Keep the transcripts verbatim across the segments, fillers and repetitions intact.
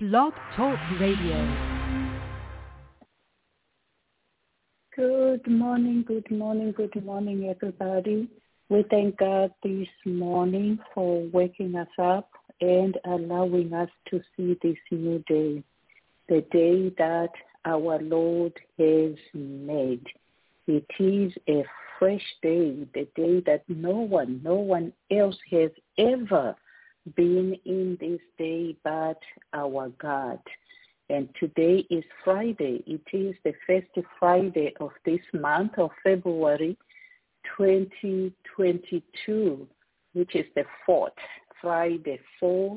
Blog Talk Radio. Good morning, good morning, good morning, everybody. We thank God this morning for waking us up and allowing us to see this new day, the day that our Lord has made. It is a fresh day, the day that no one, no one else has ever been in this day but our God. And today is Friday. It is the first Friday of this month of February twenty twenty-two, which is the fourth Friday, fourth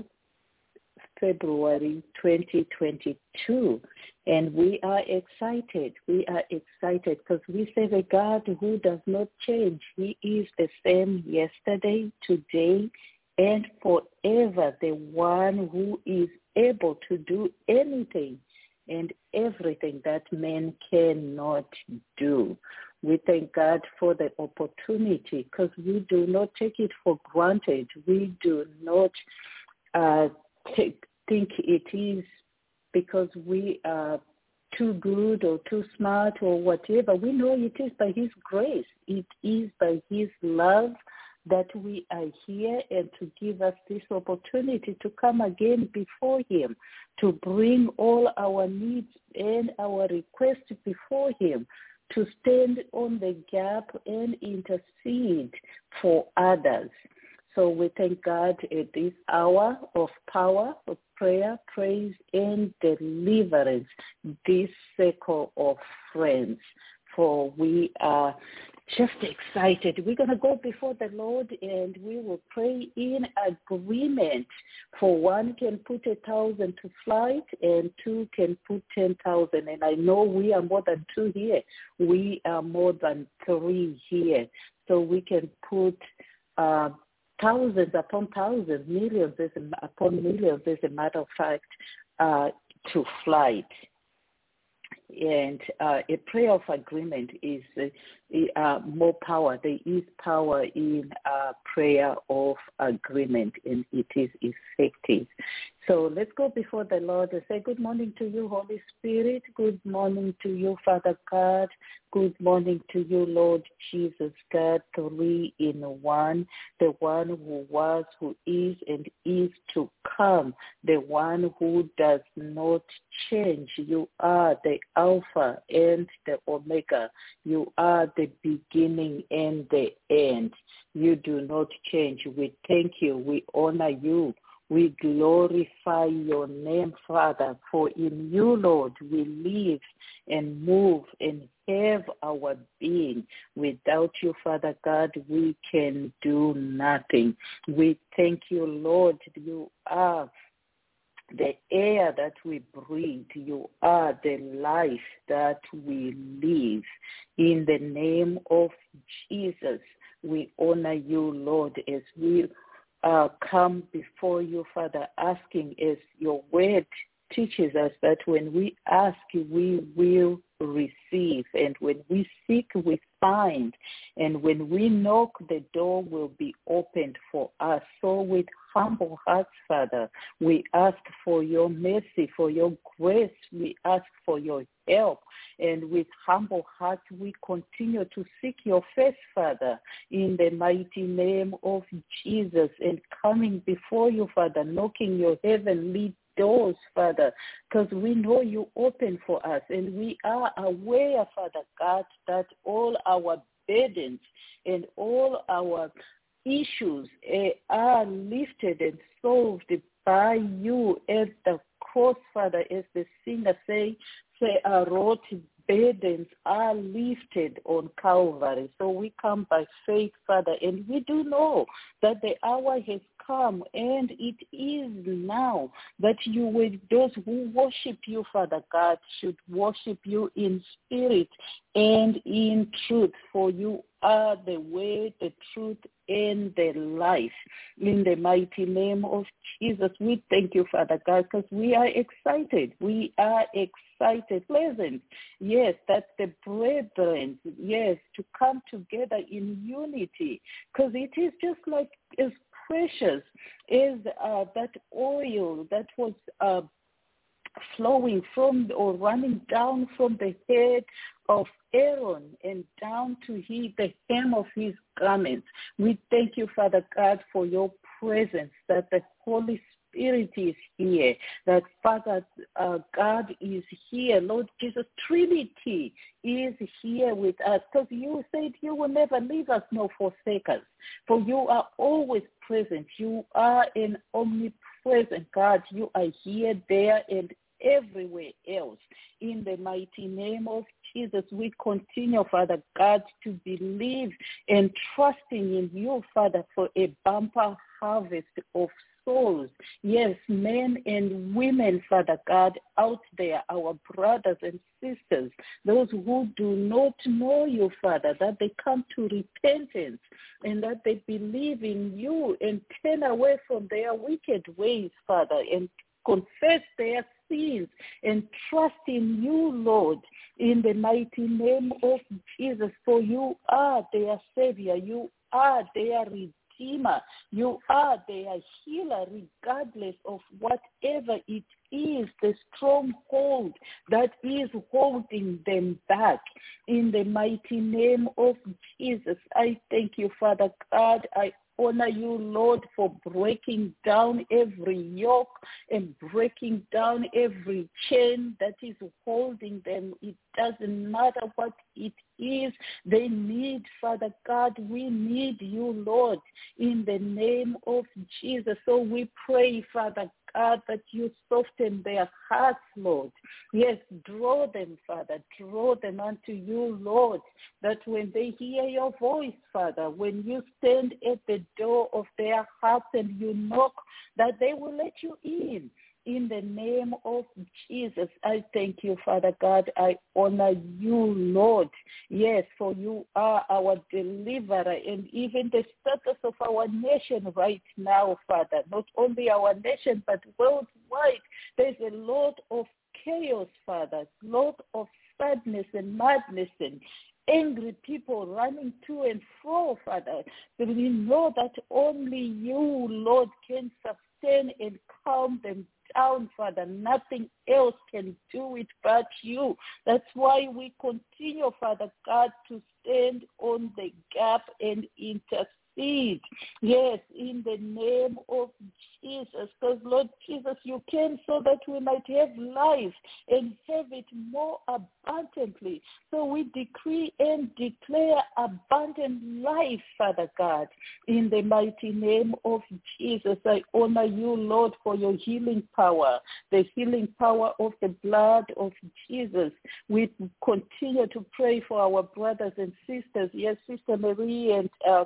February twenty twenty-two. And we are excited. We are excited because we serve a God who does not change. He is the same yesterday, today, and forever, the one who is able to do anything and everything that man cannot do. We thank God for the opportunity because we do not take it for granted. We do not uh, take, think it is because we are too good or too smart or whatever. We know it is by his grace. It is by his love that we are here, and to give us this opportunity to come again before him, to bring all our needs and our requests before him, to stand on the gap and intercede for others. So we thank God at this hour of power, of prayer, praise, and deliverance, this circle of friends, for we are just excited. We're going to go before the Lord and we will pray in agreement. For one can put a thousand to flight and two can put ten thousand. And I know we are more than two here. We are more than three here. So we can put uh, thousands upon thousands, millions upon millions, as a matter of fact, uh, to flight. And uh, a prayer of agreement is uh, uh, more power. There is power in uh, prayer of agreement, and it is effective. So let's go before the Lord and say, good morning to you, Holy Spirit. Good morning to you, Father God. Good morning to you, Lord Jesus God, three in one, the one who was, who is, and is to come, the one who does not change. You are the Alpha and the Omega. You are the beginning and the end. You do not change. We thank you. We honor you. We glorify your name, Father, for in you, Lord, we live and move and have our being. Without you, Father God, we can do nothing. We thank you, Lord. You are the air that we breathe. You are the life that we live. In the name of Jesus, we honor you, Lord, as we Uh, come before you, Father, asking, as your word teaches us, that when we ask, we will receive, and when we seek, we find, and when we knock, the door will be opened for us. So with humble hearts, Father, we ask for your mercy, for your grace. We ask for your help. And with humble hearts, we continue to seek your face, Father, in the mighty name of Jesus, and coming before you, Father, knocking your heavenly doors, Father, because we know you open for us, and we are aware, Father God, that all our burdens and all our issues uh, are lifted and solved by you at the cross, Father, as the singer say, say uh, wrote, burdens are lifted on Calvary. So we come by faith, Father, and we do know that the hour has come, and it is now that you, with those who worship you, Father God, should worship you in spirit and in truth, for you are the way, the truth, and the life. In the mighty name of Jesus, we thank you, Father God, because we are excited. We are excited, pleasant. Yes, that's the brethren, yes, to come together in unity, because it is just like as precious as uh, that oil that was uh, flowing from or running down from the head of Aaron and down to he, the hem of his garments. We thank you, Father God, for your presence, that the Holy Spirit is here, that Father uh, God is here. Lord Jesus, Trinity is here with us, because you said you will never leave us nor forsake us, for you are always present. You are an omnipresent God. You are here, there, and everywhere else. In the mighty name of Jesus, we continue, Father God, to believe and trusting in you, Father, for a bumper harvest of souls. Yes, men and women, Father God, out there, our brothers and sisters, those who do not know you, Father, that they come to repentance and that they believe in you and turn away from their wicked ways, Father, and confess their sins and trust in you, Lord, in the mighty name of Jesus, for you are their Savior. You are their Redeemer. You are their healer, regardless of whatever it is, the stronghold that is holding them back. In the mighty name of Jesus, I thank you, Father God. I honor you, Lord, for breaking down every yoke and breaking down every chain that is holding them. It doesn't matter what it is they need, Father God. We need you, Lord, in the name of Jesus. So we pray, Father God, that you soften their hearts, Lord. Yes, draw them, Father. Draw them unto you, Lord, that when they hear your voice, Father, when you stand at the door of their hearts and you knock, that they will let you in. In the name of Jesus, I thank you, Father God. I honor you, Lord. Yes, for you are our deliverer, and even the status of our nation right now, Father, not only our nation, but worldwide, there's a lot of chaos, Father, a lot of sadness and madness and angry people running to and fro, Father. But we know that only you, Lord, can sustain and calm them down, Father. Nothing else can do it but you. That's why we continue, Father God, to stand on the gap and intercede. Yes, in the name of Jesus, because Lord Jesus, you came so that we might have life and have it more abundantly. So we decree and declare abundant life, Father God, in the mighty name of Jesus. I honor you, Lord, for your healing power, the healing power of the blood of Jesus. We continue to pray for our brothers and sisters. Yes, Sister Marie and uh,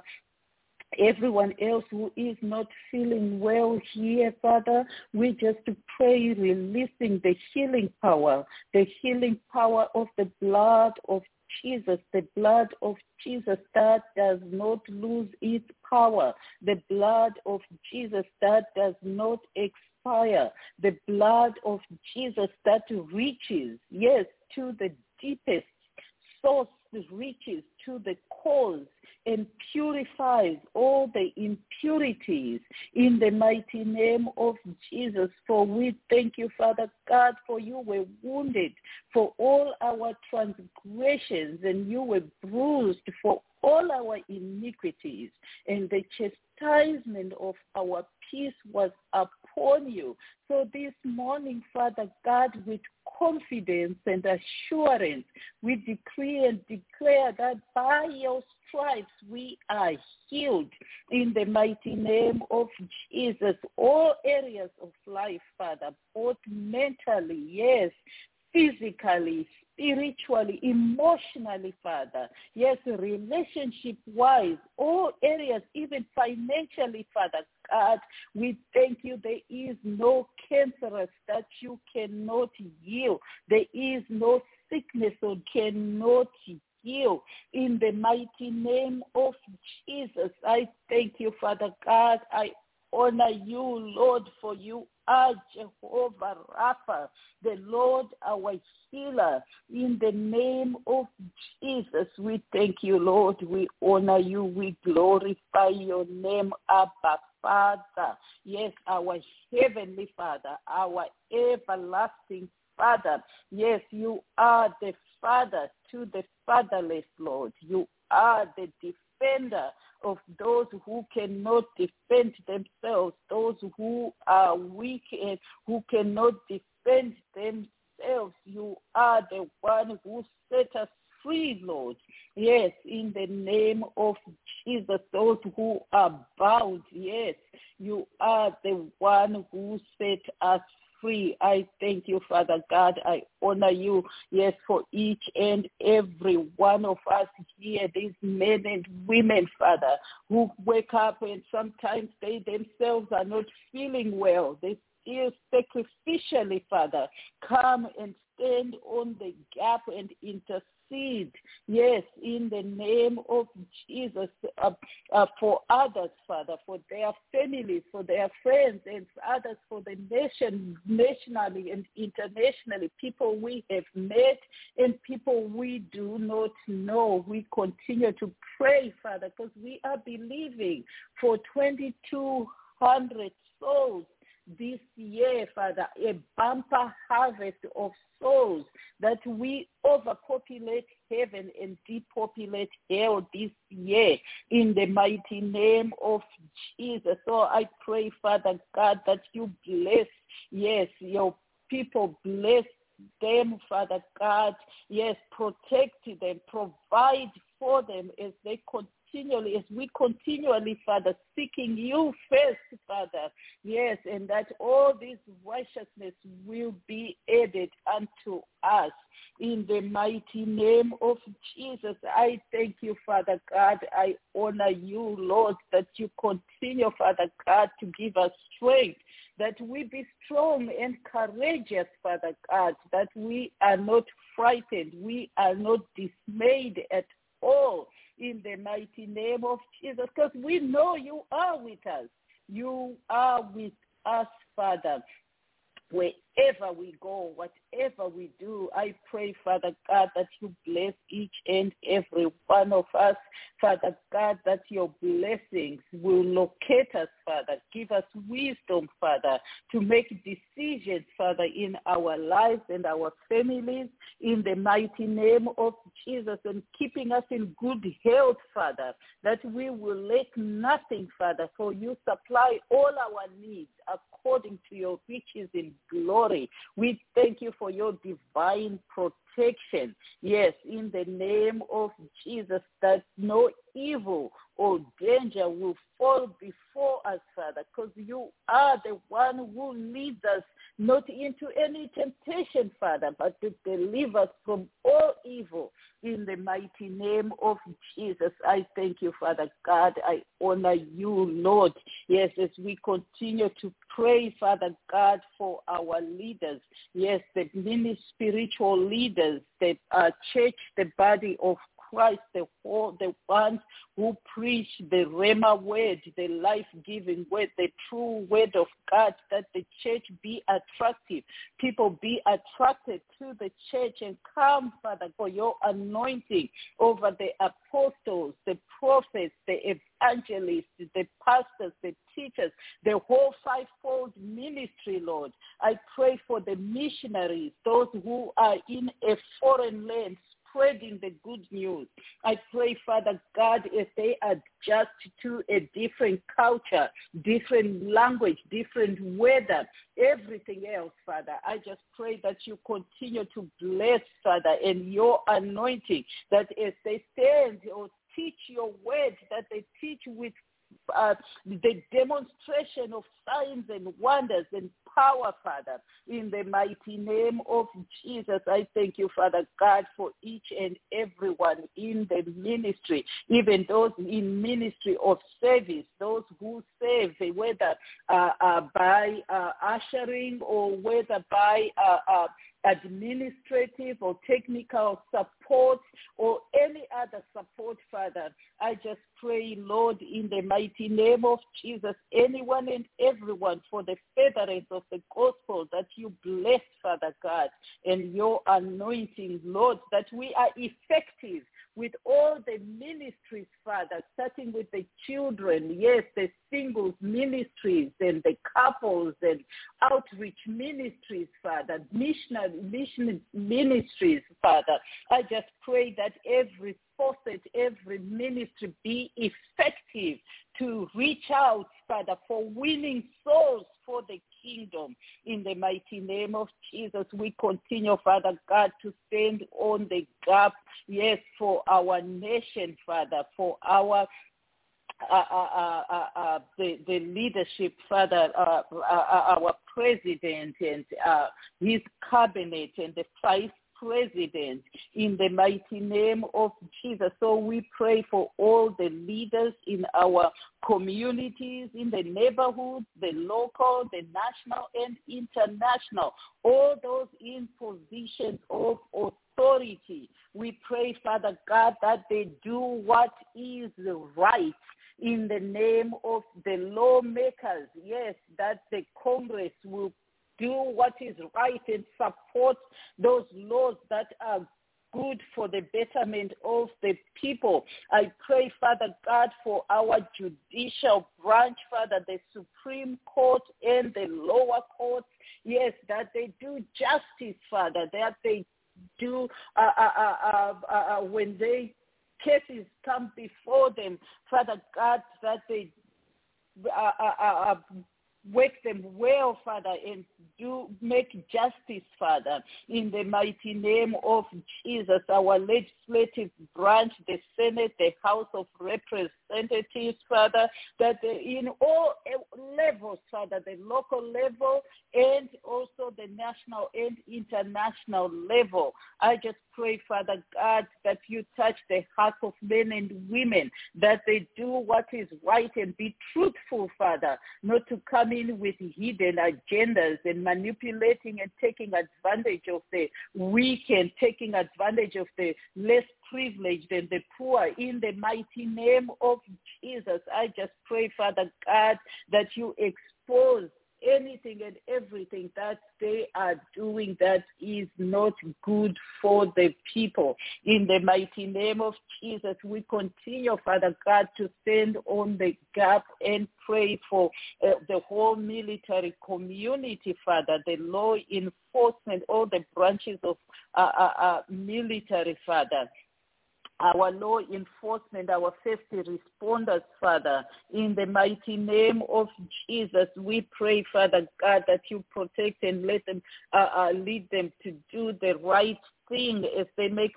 everyone else who is not feeling well here, Father, we just pray releasing the healing power, the healing power of the blood of Jesus, the blood of Jesus that does not lose its power, the blood of Jesus that does not expire, the blood of Jesus that reaches, yes, to the deepest source, reaches to the cause and purifies all the impurities in the mighty name of Jesus. For we thank you, Father God, for you were wounded for all our transgressions and you were bruised for all our iniquities, and the chastisement of our peace was upon you. So this morning, Father God, with confidence and assurance, we decree and declare that by your stripes we are healed in the mighty name of Jesus. All areas of life, Father, both mentally, yes, physically, spiritually, emotionally, Father. Yes, relationship-wise, all areas, even financially, Father God, we thank you there is no cancerous that you cannot heal. There is no sickness or cannot heal. In the mighty name of Jesus, I thank you, Father God. I honor you, Lord, for you are Jehovah Rapha, the Lord our healer. In the name of Jesus, we thank you, Lord. We honor you. We glorify your name, Abba Father. Yes, our heavenly Father, our everlasting Father. Yes, you are the Father to the fatherless, Lord. You are the defender of those who cannot defend themselves, those who are weak and who cannot defend themselves. You are the one who set us free, Lord. Yes, in the name of Jesus, those who are bound, yes, you are the one who set us free. I thank you, Father God. I honor you, yes, for each and every one of us here, these men and women, Father, who wake up and sometimes they themselves are not feeling well. They still sacrificially, Father, come and stand on the gap and intercede. Yes, in the name of Jesus, uh, uh, for others, Father, for their families, for their friends, and others for the nation, nationally and internationally, people we have met and people we do not know. We continue to pray, Father, because we are believing for twenty-two hundred souls this year, Father, a bumper harvest of souls, that we overpopulate heaven and depopulate hell this year in the mighty name of Jesus. So I pray, Father God, that you bless, yes, your people, bless them, Father God, yes, protect them, provide for them as they continue. Continually, as we continually, Father, seeking you first, Father, yes, and that all this righteousness will be added unto us. In the mighty name of Jesus, I thank you, Father God. I honor you, Lord, that you continue, Father God, to give us strength, that we be strong and courageous, Father God, that we are not frightened, we are not dismayed at all. In the mighty name of Jesus, because we know you are with us. You are with us, Father. Wherever we go, whatever we do, I pray, Father God, that you bless each and every one of us, Father God, that your blessings will locate us, Father. Give us wisdom, Father, to make decisions, Father, in our lives and our families, in the mighty name of Jesus, and keeping us in good health, Father, that we will lack nothing, Father, for you supply all our needs according to your riches in glory. We thank you for your divine protection. Yes, in the name of Jesus, that no evil or danger will fall before us, Father, because you are the one who leads us not into any temptation, Father, but to deliver us from all evil. In the mighty name of Jesus, I thank you, Father God. I honor you, Lord. Yes, as we continue to pray, Father God, for our leaders. Yes, the many spiritual leaders, the uh, church, the body of Christ, the whole, the ones who preach the Rhema word, the life-giving word, the true word of God, that the church be attractive. People be attracted to the church and come, Father, for your anointing over the apostles, the prophets, the evangelists, the pastors, the teachers, the whole fivefold ministry, Lord. I pray for the missionaries, those who are in a foreign land, spreading the good news. I pray, Father God, if they adjust to a different culture, different language, different weather, everything else, Father, I just pray that you continue to bless, Father, and your anointing, that as they stand or teach your word, that they teach with Uh, the demonstration of signs and wonders and power, Father, in the mighty name of Jesus. I thank you, Father God, for each and everyone in the ministry, even those in ministry of service, those who serve, whether uh, uh, by uh, ushering or whether by uh, uh, administrative or technical support or any other support, Father. I just pray, Lord, in the mighty name of Jesus, anyone and everyone for the furtherance of the gospel, that you bless, Father God, and your anointing, Lord, that we are effective. with all the ministries, Father, starting with the children, yes, the singles ministries and the couples and outreach ministries, Father, missionary mission ministries, Father. I just pray that every faucet, every ministry be effective to reach out, Father, for winning souls for the kingdom. In the mighty name of Jesus, we continue, Father God, to stand on the gap, yes, for our nation, Father, for our Uh, uh, uh, uh, the, the leadership, Father, uh, uh, our president and uh, his cabinet and the vice president, in the mighty name of Jesus. So we pray for all the leaders in our communities, in the neighborhoods, the local, the national and international, all those in positions of authority. We pray, Father God, that they do what is right in the name of the lawmakers. Yes, that the Congress will do what is right and support those laws that are good for the betterment of the people. I pray, Father God, for our judicial branch, Father, the Supreme Court and the lower courts. Yes, that they do justice, Father, that they do uh, uh, uh, uh, uh, when they cases come before them, Father God, that they uh, uh, uh, work them well, Father, and do make justice, Father, in the mighty name of Jesus. Our legislative branch, the Senate, the House of Representatives, Father, that in all levels, Father, the local level and also the national and international level. I just pray, Father God, that you touch the hearts of men and women, that they do what is right and be truthful, Father, not to come in with hidden agendas and manipulating and taking advantage of the weak and taking advantage of the less privileged and the poor. In the mighty name of Jesus, I just pray, Father God, that you expose anything and everything that they are doing that is not good for the people. In the mighty name of Jesus, we continue, Father God, to stand on the gap and pray for uh, the whole military community, Father, the law enforcement, all the branches of uh, uh, uh, military, Father, our law enforcement, our first responders, Father, in the mighty name of Jesus, we pray, Father God, that you protect and let them uh, uh, lead them to do the right thing as they make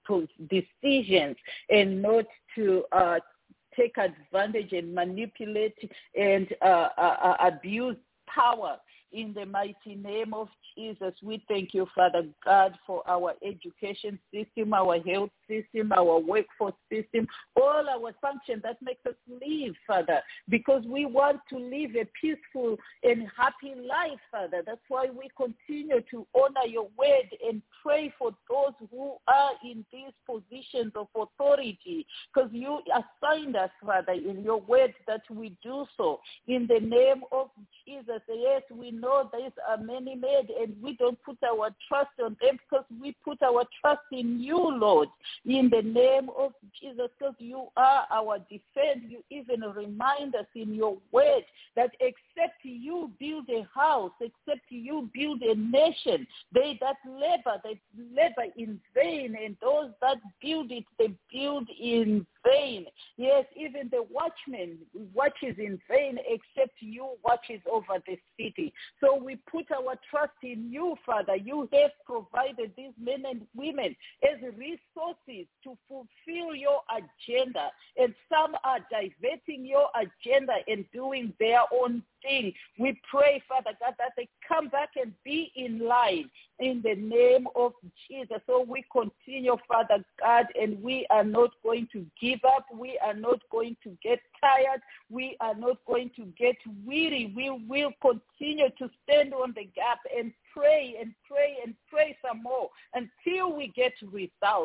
decisions and not to uh, take advantage and manipulate and uh, uh, abuse power. In the mighty name of Jesus, we thank you, Father God, for our education system, our health system, our workforce system, all our function that makes us live, Father, because we want to live a peaceful and happy life, Father. That's why we continue to honor your word and pray for those who are in these positions of authority, because you assigned us, Father, in your word that we do so. In the name of Jesus, yes, we know these are many made, and we don't put our trust on them because we put our trust in you, Lord, in the name of Jesus, because you are our defense. You even remind us in your word that except you build a house, except you build a nation, they that labor, they labor in vain, and those that build it, they build in vain. Yes, even the watchman watches in vain, except you watches over the city. So we put our trust in you, Father. You have provided these men and women as resources to fulfill your agenda, and some are diverting your agenda and doing their own thing. We pray, Father God, that they come back and be in line in the name of Jesus. So we continue, Father God, and we are not going to give up. We are not going to get tired. We are not going to get weary. We will continue to stand on the gap and pray and pray and pray some more until we get results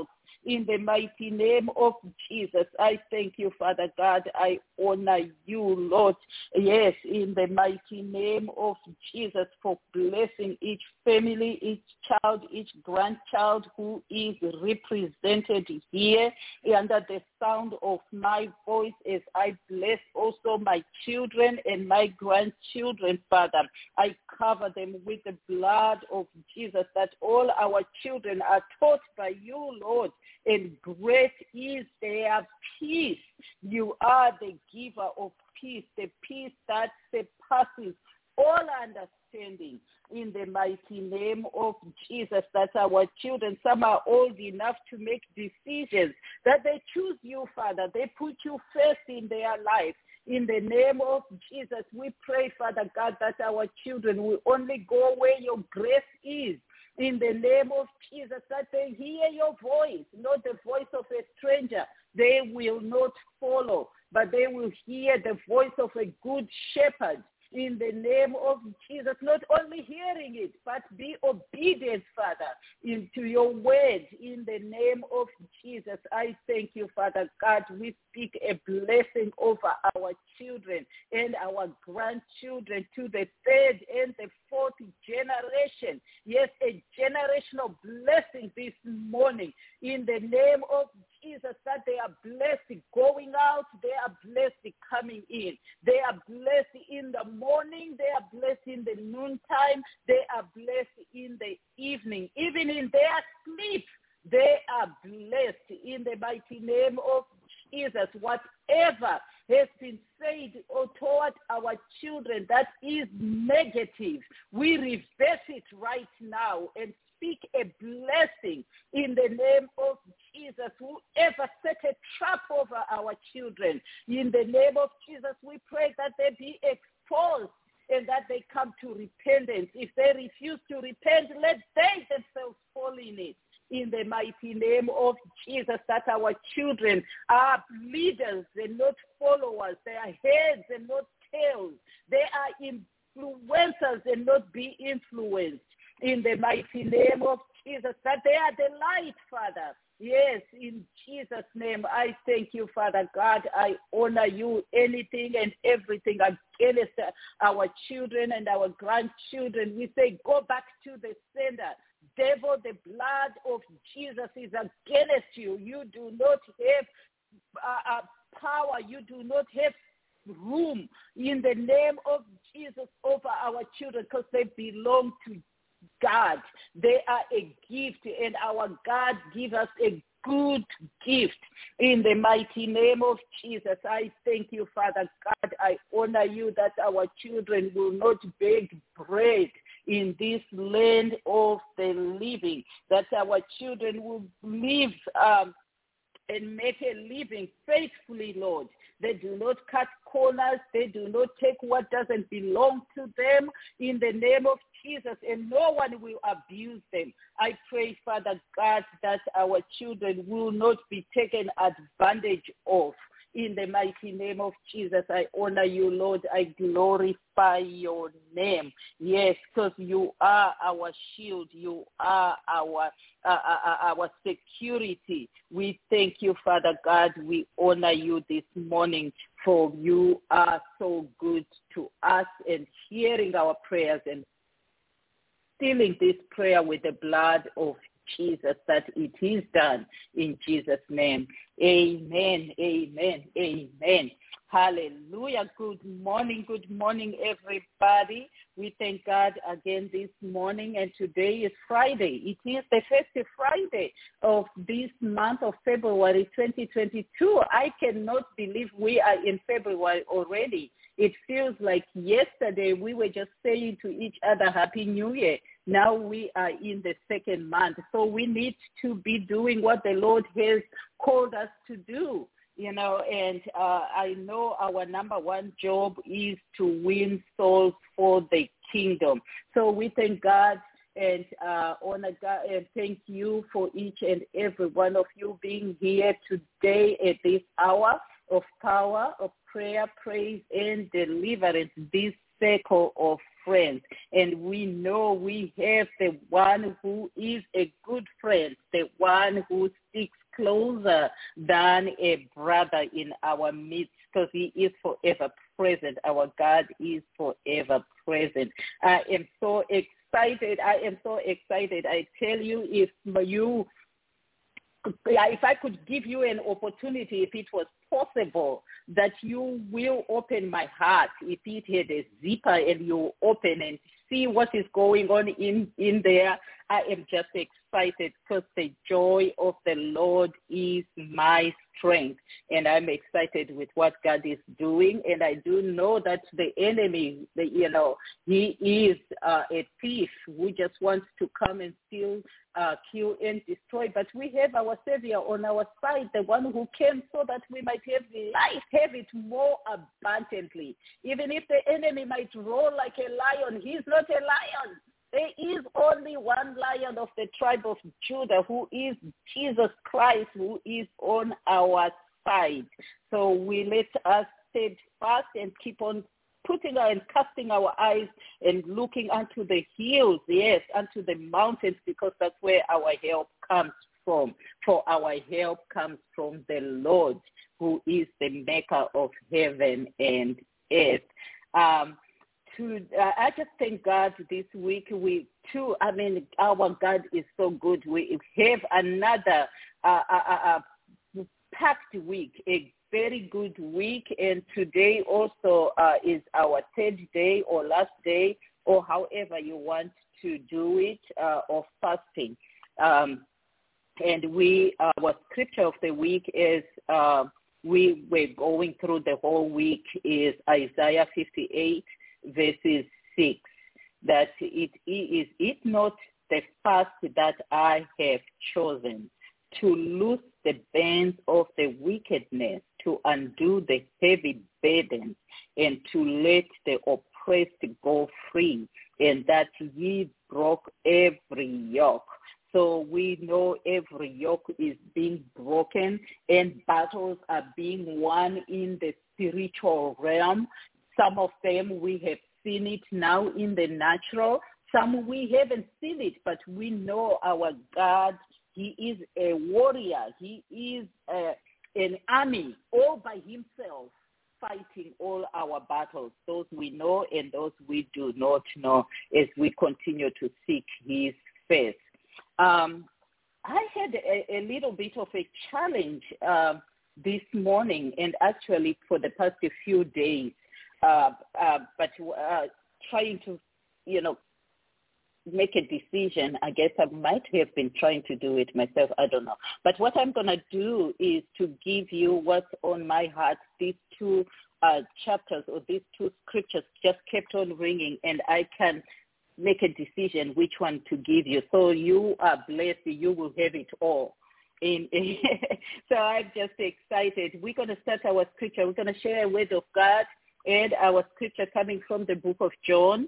in the mighty name of Jesus. I thank you, Father God. I honor you, Lord. Yes, in the mighty name of Jesus, for blessing each family, each child, each grandchild who is represented here under the sound of my voice, as I bless also my children and my grandchildren, Father. I cover them with the blood of Jesus, that all our children are taught by you, Lord, and great is their peace. You are the giver of peace, the peace that surpasses all understanding, in the mighty name of Jesus, that our children, some are old enough to make decisions, that they choose you, Father. They put you first in their life. In the name of Jesus, we pray, Father God, that our children will only go where your grace is. In the name of Jesus, that they hear your voice, not the voice of a stranger. They will not follow, but they will hear the voice of a good shepherd. In the name of Jesus, not only hearing it, but be obedient, Father, into your word. In the name of Jesus, I thank you, Father God. We speak a blessing over our children and our grandchildren to the third and the fourth generation. Yes, a generational blessing this morning. In the name of Jesus, that they are blessed going out, they are blessed coming in. They are blessed in the morning, they are blessed in the noontime, they are blessed in the evening. Even in their sleep, they are blessed in the mighty name of Jesus. Whatever has been said or toward our children that is negative, we reverse it right now and speak a blessing in the name of Jesus. Whoever set a trap over our children, in the name of Jesus, we pray that they be exposed and that they come to repentance. If they refuse to repent, let they themselves fall in it. In the mighty name of Jesus, that our children are leaders and not followers. They are heads and not tails. They are influencers and not be influenced. In the mighty name of Jesus, that they are the light, Father. Yes, in Jesus' name, I thank you, Father God. I honor you. Anything and everything against our children and our grandchildren, we say, go back to the sender. Devil, the blood of Jesus is against you. You do not have uh, uh, power. You do not have room in the name of Jesus over our children, because they belong to God. They are a gift, and our God gives us a good gift. In the mighty name of Jesus, I thank you, Father God. I honor you that our children will not beg bread in this land of the living, that our children will live um, and make a living faithfully, Lord. They do not cut corners. They do not take what doesn't belong to them, in the name of Jesus, and no one will abuse them. I pray, Father God, that our children will not be taken advantage of. In the mighty name of Jesus, I honor you, Lord. I glorify your name. Yes, because you are our shield. You are our uh, our security. We thank you, Father God. We honor you this morning, for you are so good to us and hearing our prayers and sealing this prayer with the blood of Jesus, that it is done in Jesus' name. Amen, amen, amen. Hallelujah. Good morning, good morning, everybody. We thank God again this morning, and today is Friday. It is the first Friday of this month of February twenty twenty-two. I cannot believe we are in February already. It feels like yesterday we were just saying to each other, Happy New Year. Now we are in the second month. So we need to be doing what the Lord has called us to do, you know, and uh, I know our number one job is to win souls for the kingdom. So we thank God and uh, honor God and thank you for each and every one of you being here today at this hour of power, of prayer, praise, and deliverance, this circle of friends. And we know we have the one who is a good friend, the one who sticks closer than a brother in our midst, because he is forever present. Our God is forever present. I am so excited. I am so excited. I tell you, if you, if I could give you an opportunity, if it was possible, that you will open my heart, if it had a zipper and you open and see what is going on in, in there, I am just excited because the joy of the Lord is my strength. And I'm excited with what God is doing. And I do know that the enemy, the, you know, he is uh, a thief who just wants to come and steal, uh, kill, and destroy. But we have our Savior on our side, the one who came so that we might have life, have it more abundantly. Even if the enemy might roar like a lion, he's not a lion. There is only one Lion of the tribe of Judah, who is Jesus Christ, who is on our side. So we let us stay fast and keep on putting our and casting our eyes and looking unto the hills, yes, unto the mountains, because that's where our help comes from. For our help comes from the Lord, who is the maker of heaven and earth. Um, To, uh, I just thank God this week. We too, I mean, our God is so good. We have another uh, uh, uh, packed week, a very good week. And today also uh, is our third day or last day, or however you want to do it, uh, of fasting. Um, and we, uh, our scripture of the week is, uh, we were going through the whole week, is Isaiah fifty-eight. Verses six, that it is it not the fast that I have chosen, to loose the bands of the wickedness, to undo the heavy burden, and to let the oppressed go free, and that ye broke every yoke. So we know every yoke is being broken, and battles are being won in the spiritual realm. Some of them we have seen it now in the natural. Some we haven't seen it, but we know our God. He is a warrior. He is a, an army all by himself, fighting all our battles, those we know and those we do not know, as we continue to seek his face. Um, I had a, a little bit of a challenge uh, this morning, and actually for the past few days. Uh, uh, but uh, trying to, you know, make a decision. I guess I might have been trying to do it myself. I don't know. But what I'm going to do is to give you what's on my heart. These two uh, chapters or these two scriptures just kept on ringing, and I can make a decision which one to give you. So you are blessed. You will have it all. In, so I'm just excited. We're going to start our scripture. We're going to share a word of God. And our scripture coming from the book of John.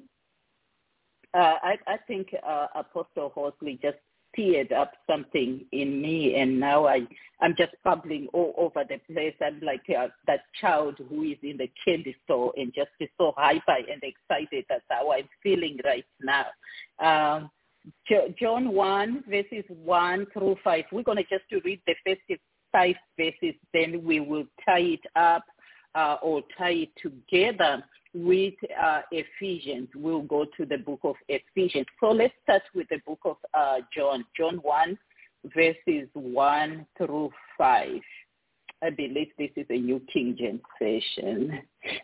Uh, I, I think uh, Apostle Horsley just teared up something in me, and now I, I'm just bubbling all over the place. I'm like uh, that child who is in the candy store and just is so hyper and excited. That's how I'm feeling right now. Um, John one, verses one through five. We're going to just to read the first five verses, then we will tie it up. Uh, or tie it together with uh, Ephesians. We'll go to the book of Ephesians. So let's start with the book of uh, John, John one, verses one through five. I believe this is a New King James Version.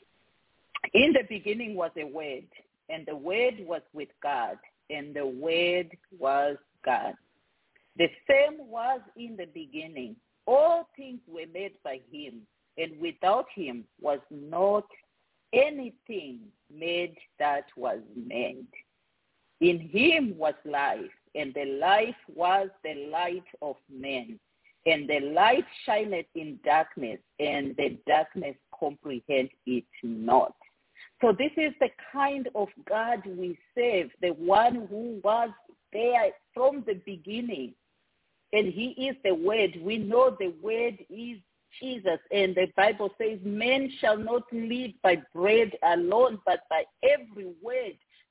In the beginning was a word, and the word was with God, and the word was God. The same was in the beginning. All things were made by him, and without him was not anything made that was made. In him was life, and the life was the light of men. And the light shineth in darkness, and the darkness comprehend it not. So this is the kind of God we serve, the one who was there from the beginning. And he is the Word. We know the Word is Jesus, and the Bible says, men shall not live by bread alone, but by every word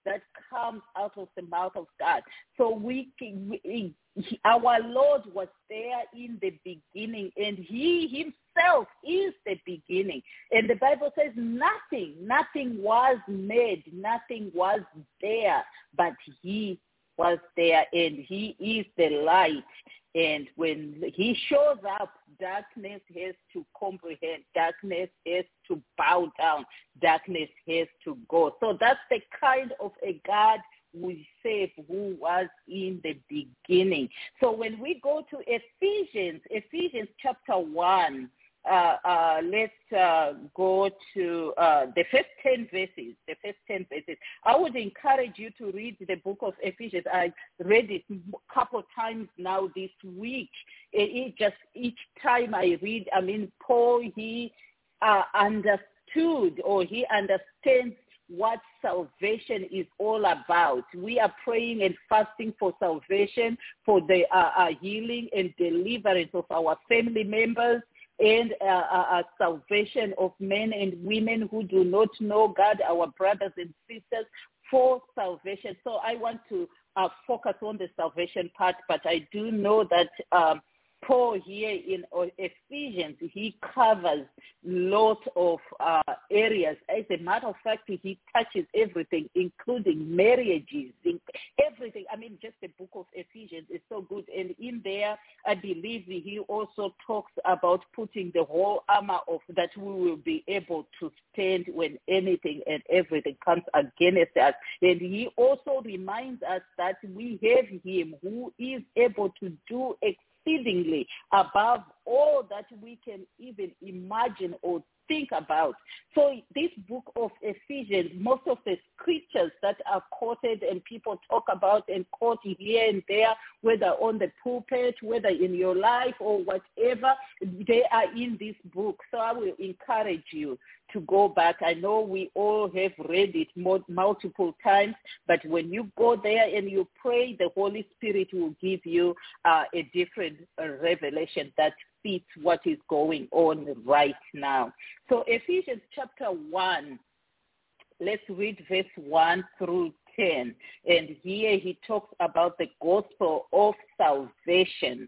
that comes out of the mouth of God. So we, we our Lord was there in the beginning, and he himself is the beginning. And the Bible says nothing, nothing was made, nothing was there, but he was there, and he is the light. And when he shows up, darkness has to comprehend, darkness has to bow down, darkness has to go. So that's the kind of a God we serve, who was in the beginning. So when we go to Ephesians, Ephesians chapter one, uh, uh, let's uh, go to uh, the first ten verses, the first ten verses. I would encourage you to read the book of Ephesians. I read it a couple of times now this week. It, it just, each time I read, I mean, Paul, he uh, understood, or he understands what salvation is all about. We are praying and fasting for salvation, for the uh, uh, healing and deliverance of our family members, and uh, uh, uh, salvation of men and women who do not know God, our brothers and sisters, for salvation. So I want to uh, focus on the salvation part, but I do know that um, Paul here in Ephesians, he covers lots of uh, areas. As a matter of fact, he touches everything, including marriages, everything. I mean, just the book of Ephesians is so good. And in there, I believe he also talks about putting the whole armor of that we will be able to stand when anything and everything comes against us. And he also reminds us that we have him who is able to do exceedingly above all that we can even imagine or think about. So this book of Ephesians, most of the scriptures that are quoted and people talk about and quote here and there, whether on the pulpit, whether in your life or whatever, they are in this book. So I will encourage you to go back. I know we all have read it multiple times, but when you go there and you pray, the Holy Spirit will give you uh, a different uh, revelation that fits what is going on right now. So Ephesians chapter one, let's read verse one through ten. And here he talks about the gospel of salvation.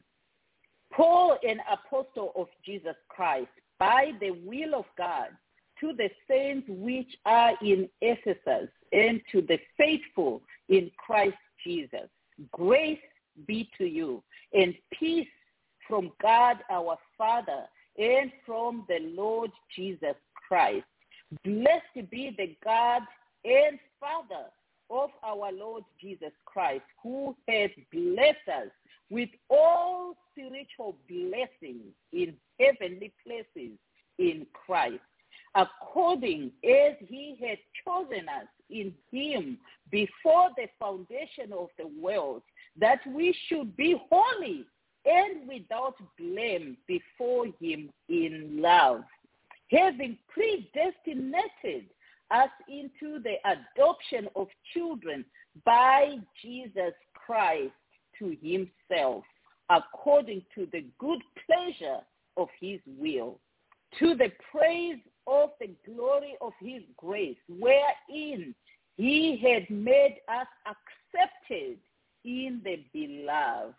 Paul, an apostle of Jesus Christ, by the will of God, to the saints which are in Ephesus, and to the faithful in Christ Jesus. Grace be to you, and peace from God our Father, and from the Lord Jesus Christ. Blessed be the God and Father of our Lord Jesus Christ, who has blessed us with all spiritual blessings in heavenly places in Christ, according as he had chosen us in him before the foundation of the world, that we should be holy and without blame before him in love, having predestinated us into the adoption of children by Jesus Christ to himself, according to the good pleasure of his will, to the praise of the glory of his grace, wherein he had made us accepted in the beloved,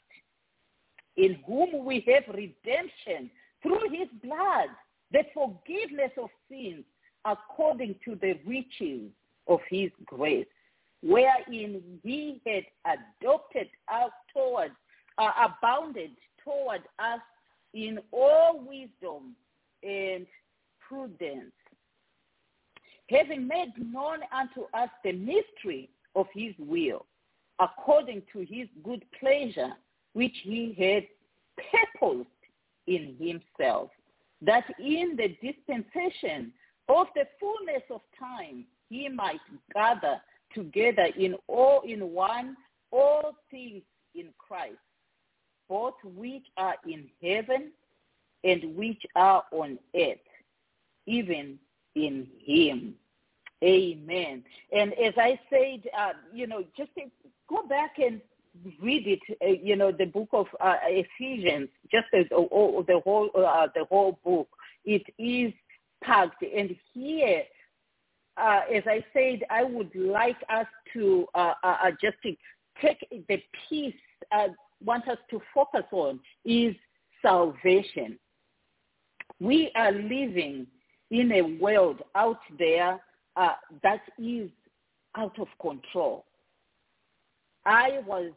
in whom we have redemption through his blood, the forgiveness of sins, according to the riches of his grace, wherein he had adopted us toward, uh, abounded toward us in all wisdom and prudence, having made known unto us the mystery of his will, according to his good pleasure, which he had purposed in himself, that in the dispensation of the fullness of time he might gather together in all in one all things in Christ, both which are in heaven and which are on earth, even in him. Amen. And as I said, uh, you know, just go back and read it, uh, you know, the book of uh, Ephesians, just as uh, oh, the whole uh, the whole book. It is packed. And here, uh, as I said, I would like us to uh, uh, just to take the piece I want us to focus on is salvation. We are living in a world out there uh, that is out of control. I was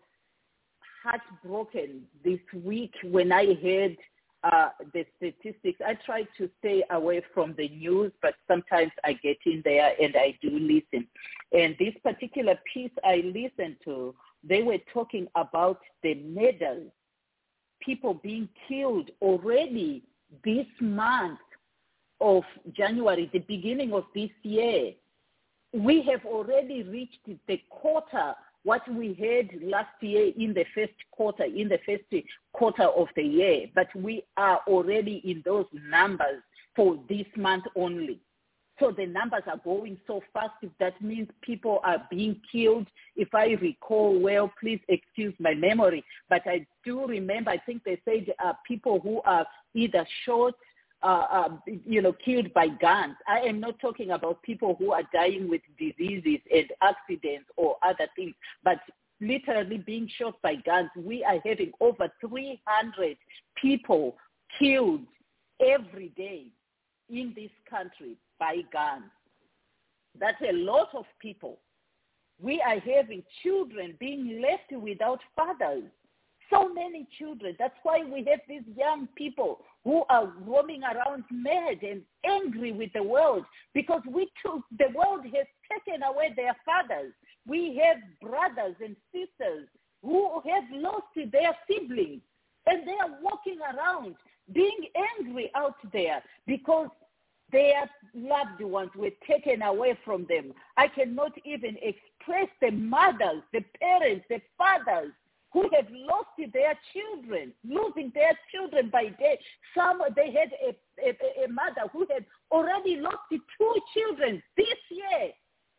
heartbroken this week when I heard uh, the statistics. I try to stay away from the news, but sometimes I get in there and I do listen. And this particular piece I listened to, they were talking about the murders, people being killed already this month of January, the beginning of this year. We have already reached the quarter, what we had last year in the first quarter, in the first quarter of the year, but we are already in those numbers for this month only. So the numbers are going so fast. That means people are being killed. If I recall well, please excuse my memory, but I do remember, I think they said uh, people who are either shot, uh, uh, you know, killed by guns. I am not talking about people who are dying with diseases and accidents or other things, but literally being shot by guns. We are having over three hundred people killed every day in this country by guns. That's a lot of people. We are having children being left without fathers. So many children. That's why we have these young people who are roaming around mad and angry with the world, because we took, the world has taken away their fathers. We have brothers and sisters who have lost their siblings, and they are walking around being angry out there because their loved ones were taken away from them. I cannot even express the mothers, the parents, the fathers who have lost their children, losing their children by day. Some, they had a, a, a mother who had already lost two children this year.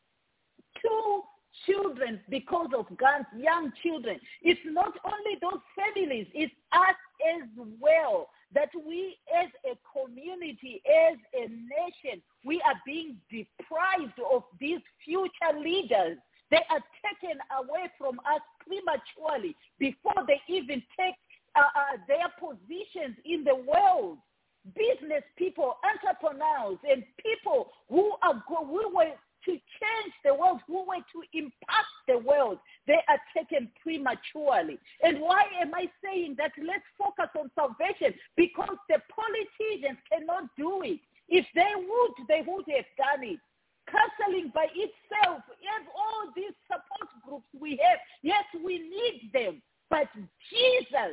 Two children because of guns, young children. It's not only those families, it's us as well, that we as a community, as a nation, we are being deprived of these future leaders. They are taken away from us prematurely before they even take uh, uh, their positions in the world. Business people, entrepreneurs, and people who are go- who were to change the world, who were to impact the world, they are taken prematurely. And why am I saying that? Let's focus on salvation, because the politicians cannot do it. If they would, they would have done it. Counseling by itself, yes, all these support groups we have, yes, we need them, but Jesus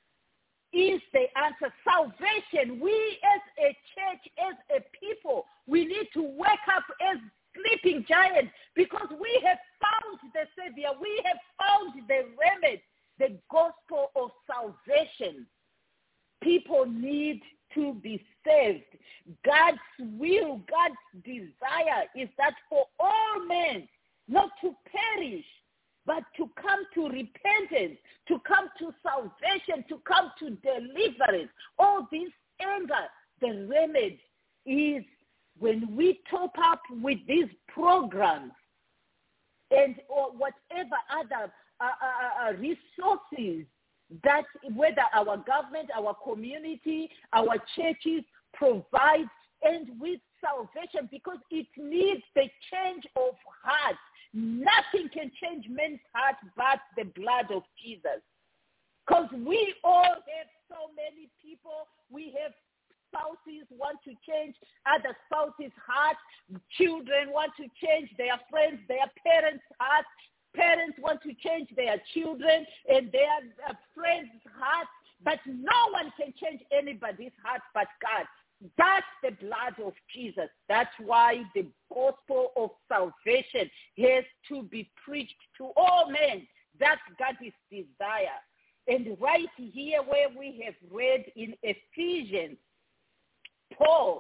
is the answer. Salvation, we as a church, as a people, we need to wake up as sleeping giants, because we have found the Savior. We have found the remedy, the gospel of salvation. People need to be saved. God's will, God's desire is that for all men not to perish, but to come to repentance, to come to salvation, to come to deliverance. All this anger, the remedy is when we top up with these programs and or whatever other uh, uh, uh, resources that whether our government, our community, our churches provide, and with salvation, because it needs the change of heart. Nothing can change men's heart but the blood of Jesus. Because we all have so many people, we have spouses want to change other spouses' hearts, children want to change their friends, their parents' hearts, parents want to change their children and their uh, friends' hearts, but no one can change anybody's heart but God. That's the blood of Jesus. That's why the gospel of salvation has to be preached to all men. That's God's desire. And right here where we have read in Ephesians, Paul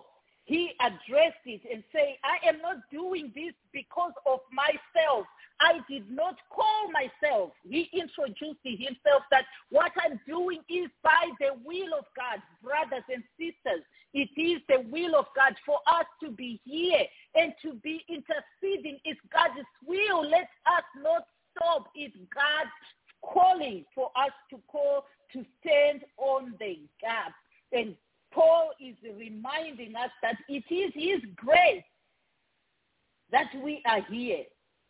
he addressed it and say, I am not doing this because of myself. I did not call myself. He introduced himself that what I'm doing is by the will of God. Brothers and sisters, it is the will of God for us to be here and to be interceding. It's God's will. Let us not stop. It's God's calling for us to call, to stand on the gap. And Paul is reminding us that it is his grace that we are here.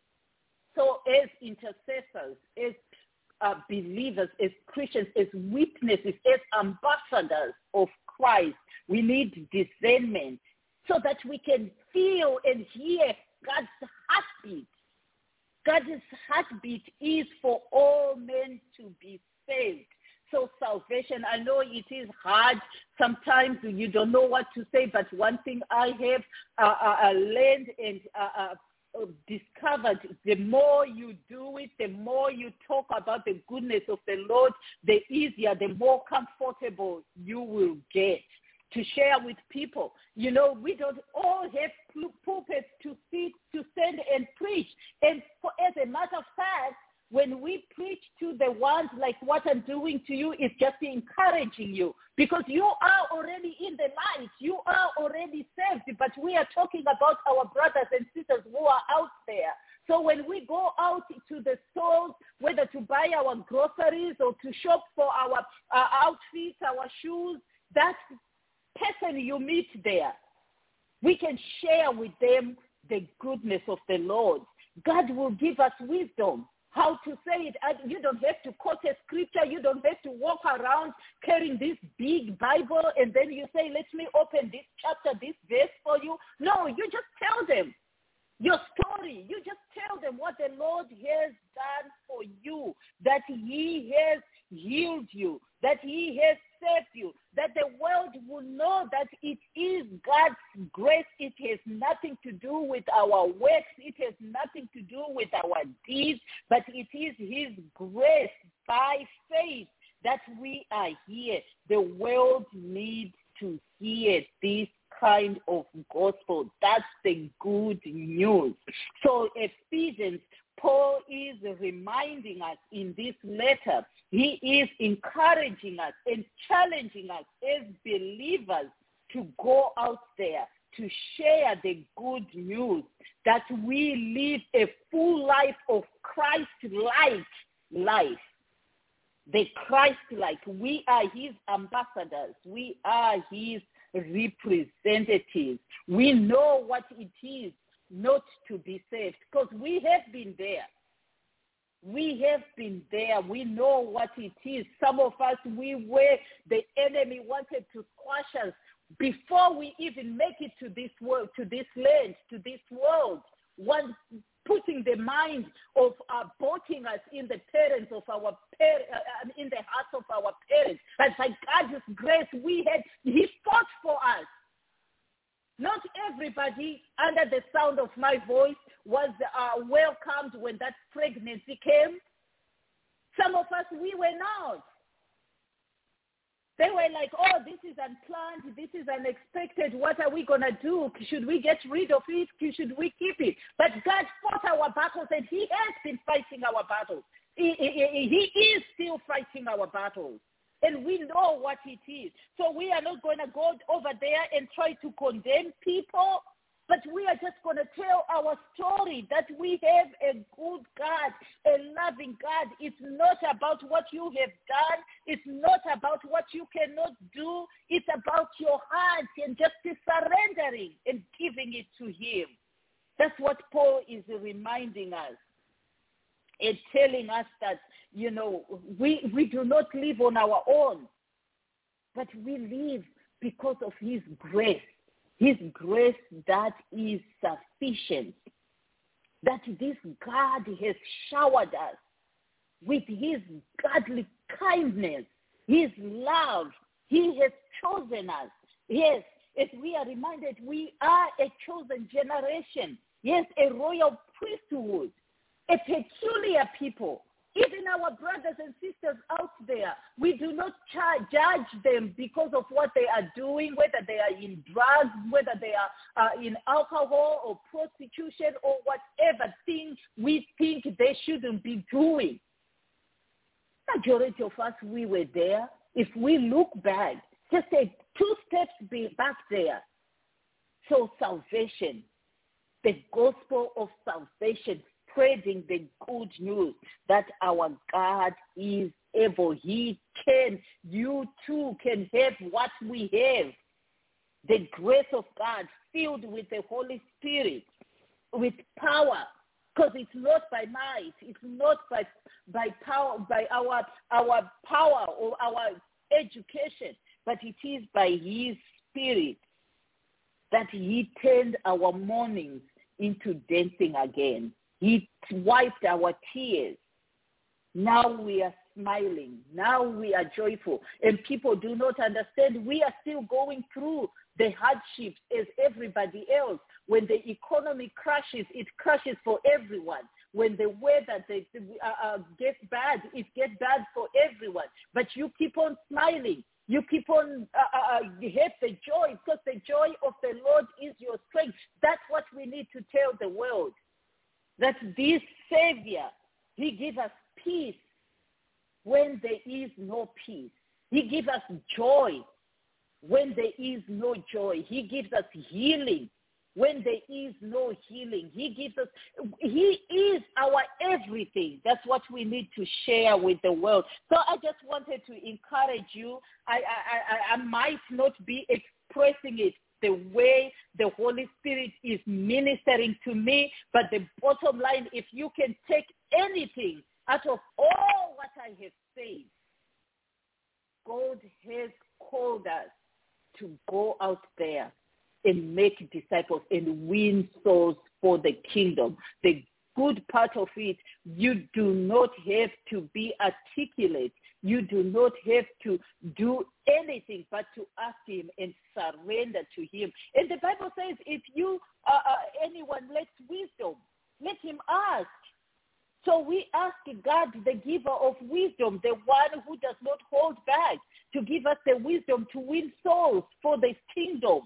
So as intercessors, as uh, believers, as Christians, as witnesses, as ambassadors of Christ, we need discernment so that we can feel and hear God's heartbeat. God's heartbeat is for all men to be saved. So salvation, I know it is hard. Sometimes you don't know what to say, but one thing I have uh, uh, learned and uh, uh, discovered, the more you do it, the more you talk about the goodness of the Lord, the easier, the more comfortable you will get to share with people. You know, we don't all have pulpits to sit, to stand and preach. And for, as a matter of fact, when we preach to the ones like what I'm doing to you, is just encouraging you because you are already in the light. You are already saved, but we are talking about our brothers and sisters who are out there. So when we go out to the stores, whether to buy our groceries or to shop for our uh, outfits, our shoes, that person you meet there, we can share with them the goodness of the Lord. God will give us wisdom how to say it. You don't have to quote a scripture. You don't have to walk around carrying this big Bible and then you say, let me open this chapter, this verse for you. No, you just tell them your story. You just tell them what the Lord has done for you, that he has healed you, that he has saved you, that the world will know that it is God's grace. It has nothing to do with our works. It has nothing to do with our deeds, but it is his grace by faith that we are here. The world needs to hear this kind of gospel. That's the good news. So Ephesians, Paul is reminding us in this letter, he is encouraging us and challenging us as believers to go out there, to share the good news, that we live a full life of Christ-like life. The Christ-like. We are his ambassadors. We are his representatives. We know what it is not to be saved because we have been there. We have been there. We know what it is. Some of us, we were, the enemy wanted to squash us before we even make it to this world, to this land, to this world. One putting the mind of aborting us in the parents of our parents, uh, in the hearts of our parents. But by God's grace, we had, he fought for us. Not everybody under the sound of my voice was uh, welcomed when that pregnancy came. Some of us, we were not. They were like, oh, this is unplanned. This is unexpected. What are we going to do? Should we get rid of it? Should we keep it? But God fought our battles, and he has been fighting our battles. He, he, he is still fighting our battles. And we know what it is. So we are not going to go over there and try to condemn people, but we are just going to tell our story that we have a good God, a loving God. It's not about what you have done. It's not about what you cannot do. It's about your heart and just surrendering and giving it to him. That's what Paul is reminding us. And telling us that, you know, we, we do not live on our own, but we live because of his grace, his grace that is sufficient, that this God has showered us with his godly kindness, his love. He has chosen us. Yes, as we are reminded, we are a chosen generation. Yes, a royal priesthood. A peculiar people, Even our brothers and sisters out there, we do not ch- judge them because of what they are doing, whether they are in drugs, whether they are uh, in alcohol or prostitution or whatever thing we think they shouldn't be doing. Majority of us, we were there. If we look back, just take two steps back there. So salvation, the gospel of salvation, spreading the good news that our God is able. He can, you too can have what we have. The grace of God filled with the Holy Spirit, with power, because it's not by might, it's not by by power, by our our power or our education, but it is by His Spirit that He turned our mornings into dancing again. He wiped our tears. Now we are smiling. Now we are joyful. And people do not understand. We are still going through the hardships as everybody else. When the economy crashes, it crashes for everyone. When the weather the, uh, uh, gets bad, it gets bad for everyone. But you keep on smiling. You keep on, uh, uh, you have the joy, because the joy of the Lord is your strength. That's what we need to tell the world. That this Savior, He gives us peace when there is no peace. He gives us joy when there is no joy. He gives us healing when there is no healing. He gives us, He is our everything. That's what we need to share with the world. So I just wanted to encourage you. I, I, I, I might not be expressing it the way the Holy Spirit is ministering to me, but the bottom line, if you can take anything out of all what I have said, God has called us to go out there and make disciples and win souls for the kingdom. The good part of it, you do not have to be articulate. You do not have to do anything but to ask Him and surrender to Him. And the Bible says, if you, uh, uh, anyone lacks wisdom, let him ask. So we ask God, the giver of wisdom, the one who does not hold back, to give us the wisdom to win souls for the kingdom.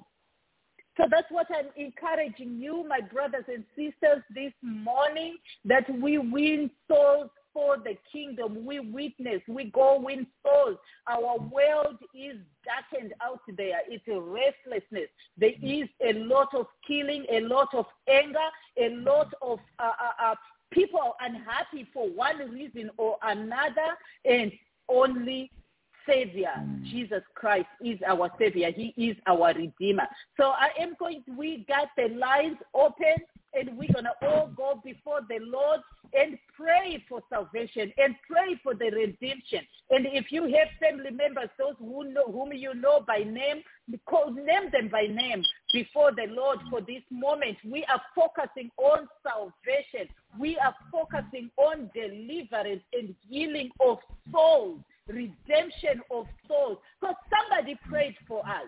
So that's what I'm encouraging you, my brothers and sisters, this morning, that we win souls for the kingdom. We witness, we go win souls. Our world is darkened out there. It's a restlessness. There is a lot of killing, a lot of anger, a lot of uh, uh, uh, people unhappy for one reason or another, and only Savior, Jesus Christ, is our Savior. He is our Redeemer. So I am going to, we got the lines open, and we're going to all go before the Lord and pray for salvation and pray for the redemption. And if you have family members, those who know, whom you know by name, call, name them by name before the Lord for this moment. We are focusing on salvation. We are focusing on deliverance and healing of souls, redemption of souls. Because somebody prayed for us.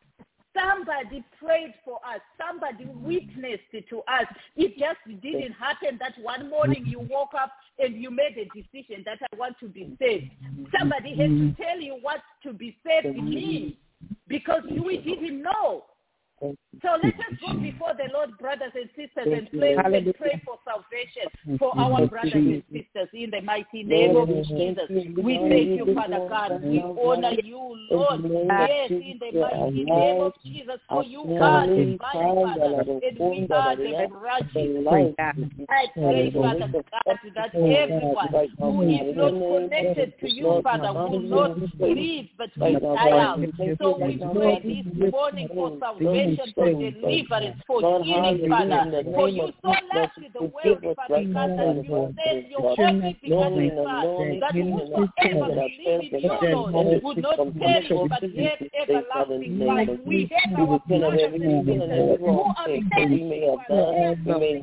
Somebody prayed for us. Somebody witnessed it to us. It just didn't happen that one morning you woke up and you made a decision that I want to be saved. Somebody had to tell you what to be saved means, because we didn't know. So let us go before the Lord, brothers and sisters, and pray, and pray for salvation for our brothers and sisters in the mighty name of Jesus. We thank you, Father God. We honor you, Lord. Yes, in the mighty name of Jesus, for you are the mighty Father, and we are the righteous. I pray, Father God, that everyone who is not connected to you, Father, will not live but will die out. So we pray this morning for salvation, for deliverance, for healing, Father. For you so loved the world, Father God, that you sent your only begotten Son, that whosoever believes in you, Lord, would not perish but have everlasting life. We have our brothers and sisters who are perishing, Father,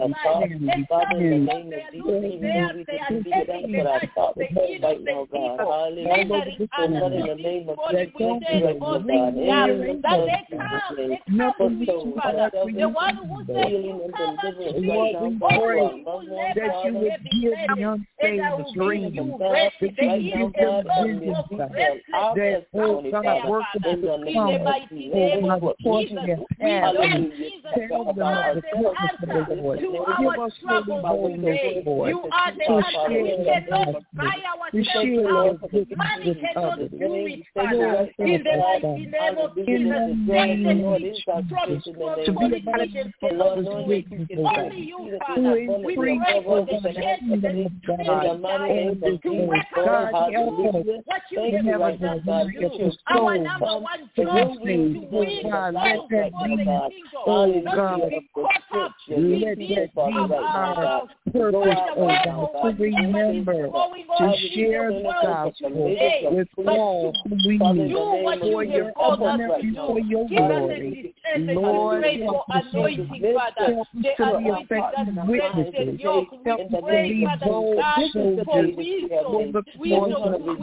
and some of they are losing, they are, they are taking the life of the innocent people, rendering others. This morning we say, oh, they come, that they come, they come for souls, Father, the one who said you come unto me, all you who labor and heavy laden, and I will give you rest. The ease and burden of restlessness out there, Father. In the mighty name of Jesus, we know Jesus is the answer to our trouble today. You are the answer. We cannot buy ourselves out. Money cannot do it, Father. In the mighty name of Jesus, take the speech from politicians cannot do it. Only you, Father. We pray for the church and the spirit to recognize what you have right now, God. Our number one job is to win souls for the kingdom. Oh, Not to be caught up in this about purpose, oh God, to remember, to share the gospel with all who we meet for your honor and for your glory. Lord, help us to be effective witnesses. Help us to be bold soldiers for the cause of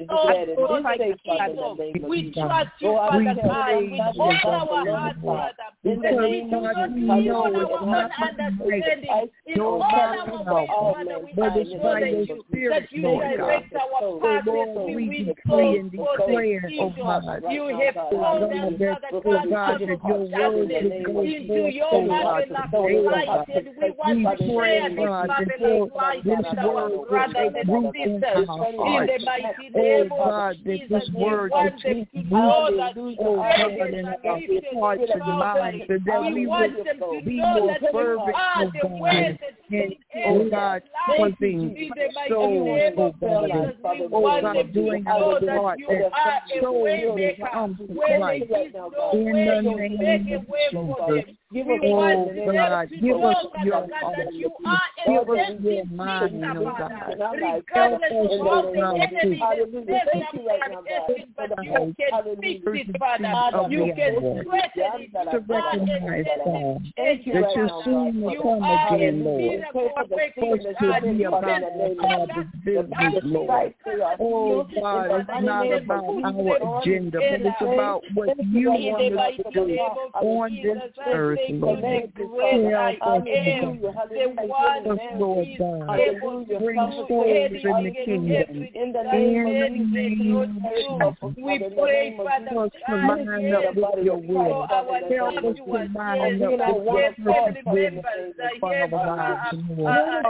we trust you, Father God, with all our hearts, Father. Because we do not lean on our own understanding. In all our ways, Father, we acknowledge you, that you direct our paths and we will decree and declare, oh God, you have called us, Father God, out of darkness into your marvelous light, and we want to share this marvelous light with our brothers and sisters. In the mighty name of Jesus, we want them to know that oh God, in our hearts and minds, that we want will them to be know more that you fervent, are oh the God, way, and oh God, causing souls, oh God, oh God, doing our part that souls will come to Christ. In the name of Jesus. Oh God, give us your heart. Give us your mind, oh God. Help us, oh God, to but you can fix it, Father. You can strengthen it. to recognize, God, that you soon will come again, Lord. For us to be about God's business, Lord. Oh God, it's not about our agenda, but it's about what you want us to do on this earth, Lord. Help us, Lord God. Bring souls in the kingdom. In the name of Jesus. We pray, Father, to line up with your will. Help us to line up with your perfect will for our lives, Lord.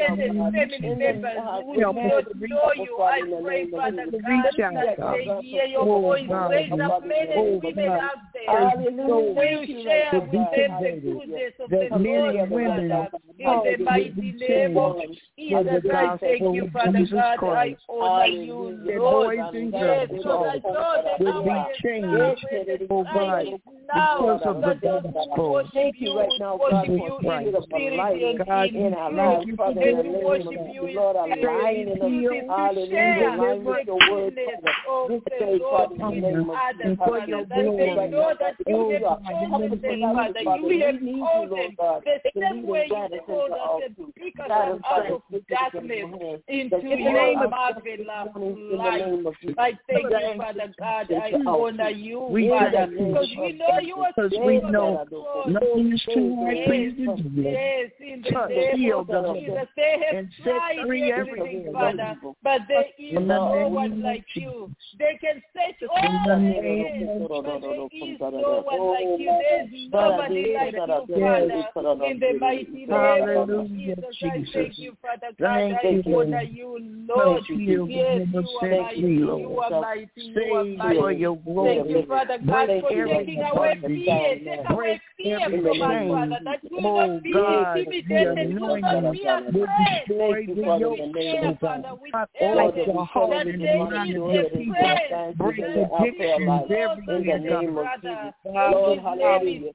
Help us to reach out, you. I pray, Father God, that they hear your voice. Raise up men and women out there who will share with them the goodness of the Lord, Father. In the mighty name of Jesus, I thank you, Father God. I honor you, Lord. Yes, Lord, I know that will be changed, oh God, because of the gospel. Thank you right now, God, for you in spirit and in our lives, Father, in the name of you, Lord, align in us, hallelujah, align with your word, Father, this day, Father, in the name of Jesus, for your glory, I know that you have called them, Father, you have called them the same way you called us and pick us up out of darkness into your marvelous light. I thank you, Father God, I honor you, Father, because we know you are because we know nothing is too hard for you to do. Yes, in the name of Jesus, they have tried everything, Father, but there is no one like you. They can search all the nations, but there is no one like you. There's nobody like you, Father. In the mighty name of Jesus, I thank you, Father God. I honor you, Lord. Yes, you are mighty. You are mighty. You are mighty. Thank you, Father God, for taking away fear. Take away fear from us, Father, that we will not be intimidated. We will not be afraid. We will fear, Father, with everything that there is a break addictions everywhere, God. Lord, hallelujah.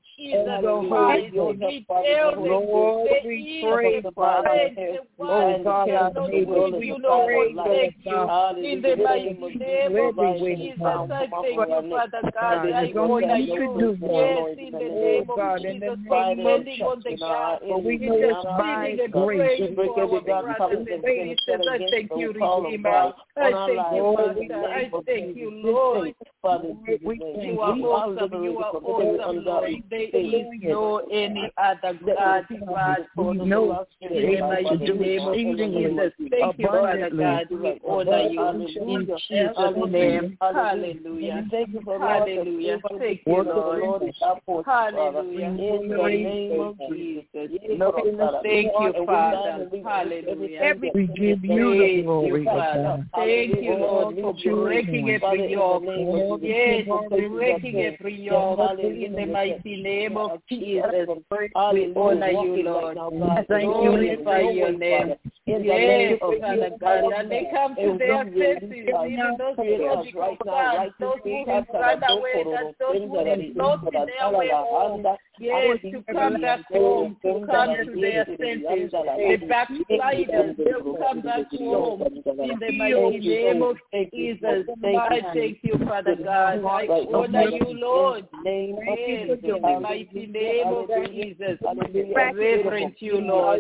Lord, we pray, Father. Oh, God, I pray, we pray, God, in the mighty name of Jesus, I thank you, Father God. I honor you. do, Yes, in the name of God, Jesus, in the name standing on the gap, but we know it's by grace. We break every God brothers and sisters. I thank you, Redeemer. I thank you, Master. I thank you, Lord. We You are awesome. You are awesome, Lord. There is no any other God but for the Lord. In the name of Jesus. Thank you, Father God. We honor you in Jesus' name. Hallelujah. Thank you for Hallelujah. Thank you, Lord. Hallelujah. In the name of Jesus. Thank you, Father. Hallelujah. We give you the glory, Father. Thank you, Lord, for breaking every yoke. Yes, breaking every yoke in the mighty name of Jesus. We honor you, Lord. Glorify your name. Yes, Father God. And they come to their senses, even those logical gods, those who have run away, that those who have lost their way home. Yes, to come back home, to come to their senses. The backsliders, they'll come back home in the mighty name of Jesus. I thank you, Father God. I honor you, Lord. Yes, in the mighty name of Jesus. Reverence you, Lord.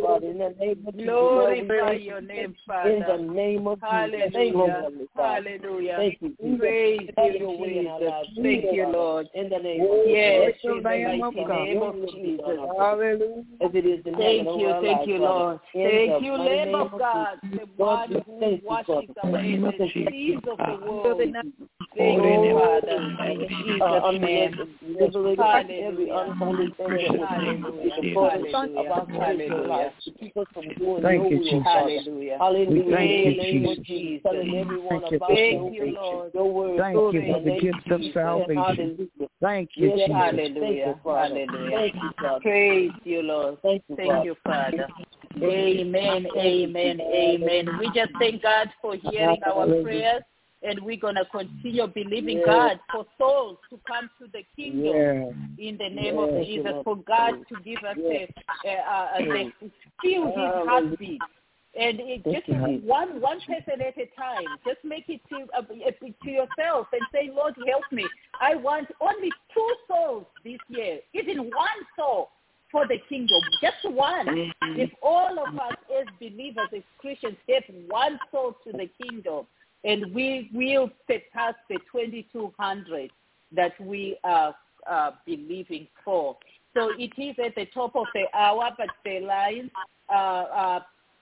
Glorify your name, Father. In the name of Hallelujah. Hallelujah. Thank you. Praise you, Jesus. Thank you, Lord. In the name of Yes, in the mighty name of Jesus. Hallelujah. As it is in Thank heaven, you, over thank our you, lives, Lord. in Thank the you, mighty Lamb name of God, the God, one we who thank you, washes Father. away the sins of the world. Thank Oh, you, Father, in Jesus' name. Liberate every Hallelujah. unholy thing that was Hallelujah. of our spiritual Hallelujah. life to keep us from doing Thank your you, will, Jesus. Father. Hallelujah. Hallelujah. Thank In you, the name of Jesus. Jesus, telling everyone Thank you about for your, Thank you, Lord. your word. Thank you for the gift of salvation. Hallelujah. Thank you, Yes, Jesus. Hallelujah. Hallelujah. Thank you, Father. Praise you, Lord. Thank you, Thank you, Father. Amen, amen, amen. We just thank God for hearing our prayers, and we're going to continue believing Yes. God for souls to come to the kingdom Yeah. in the name Yes, of Jesus, for God to give us Yes. a, a, a, a, feel his heartbeat. And it just one one person at a time. Just make it to uh, to yourself and say, Lord, help me. I want only two souls this year, even one soul for the kingdom, just one. Mm-hmm. If all of us as believers, as Christians, have one soul to the kingdom, and we will surpass the twenty-two hundred that we are uh, believing for. So it is at the top of the hour, but the lines are uh,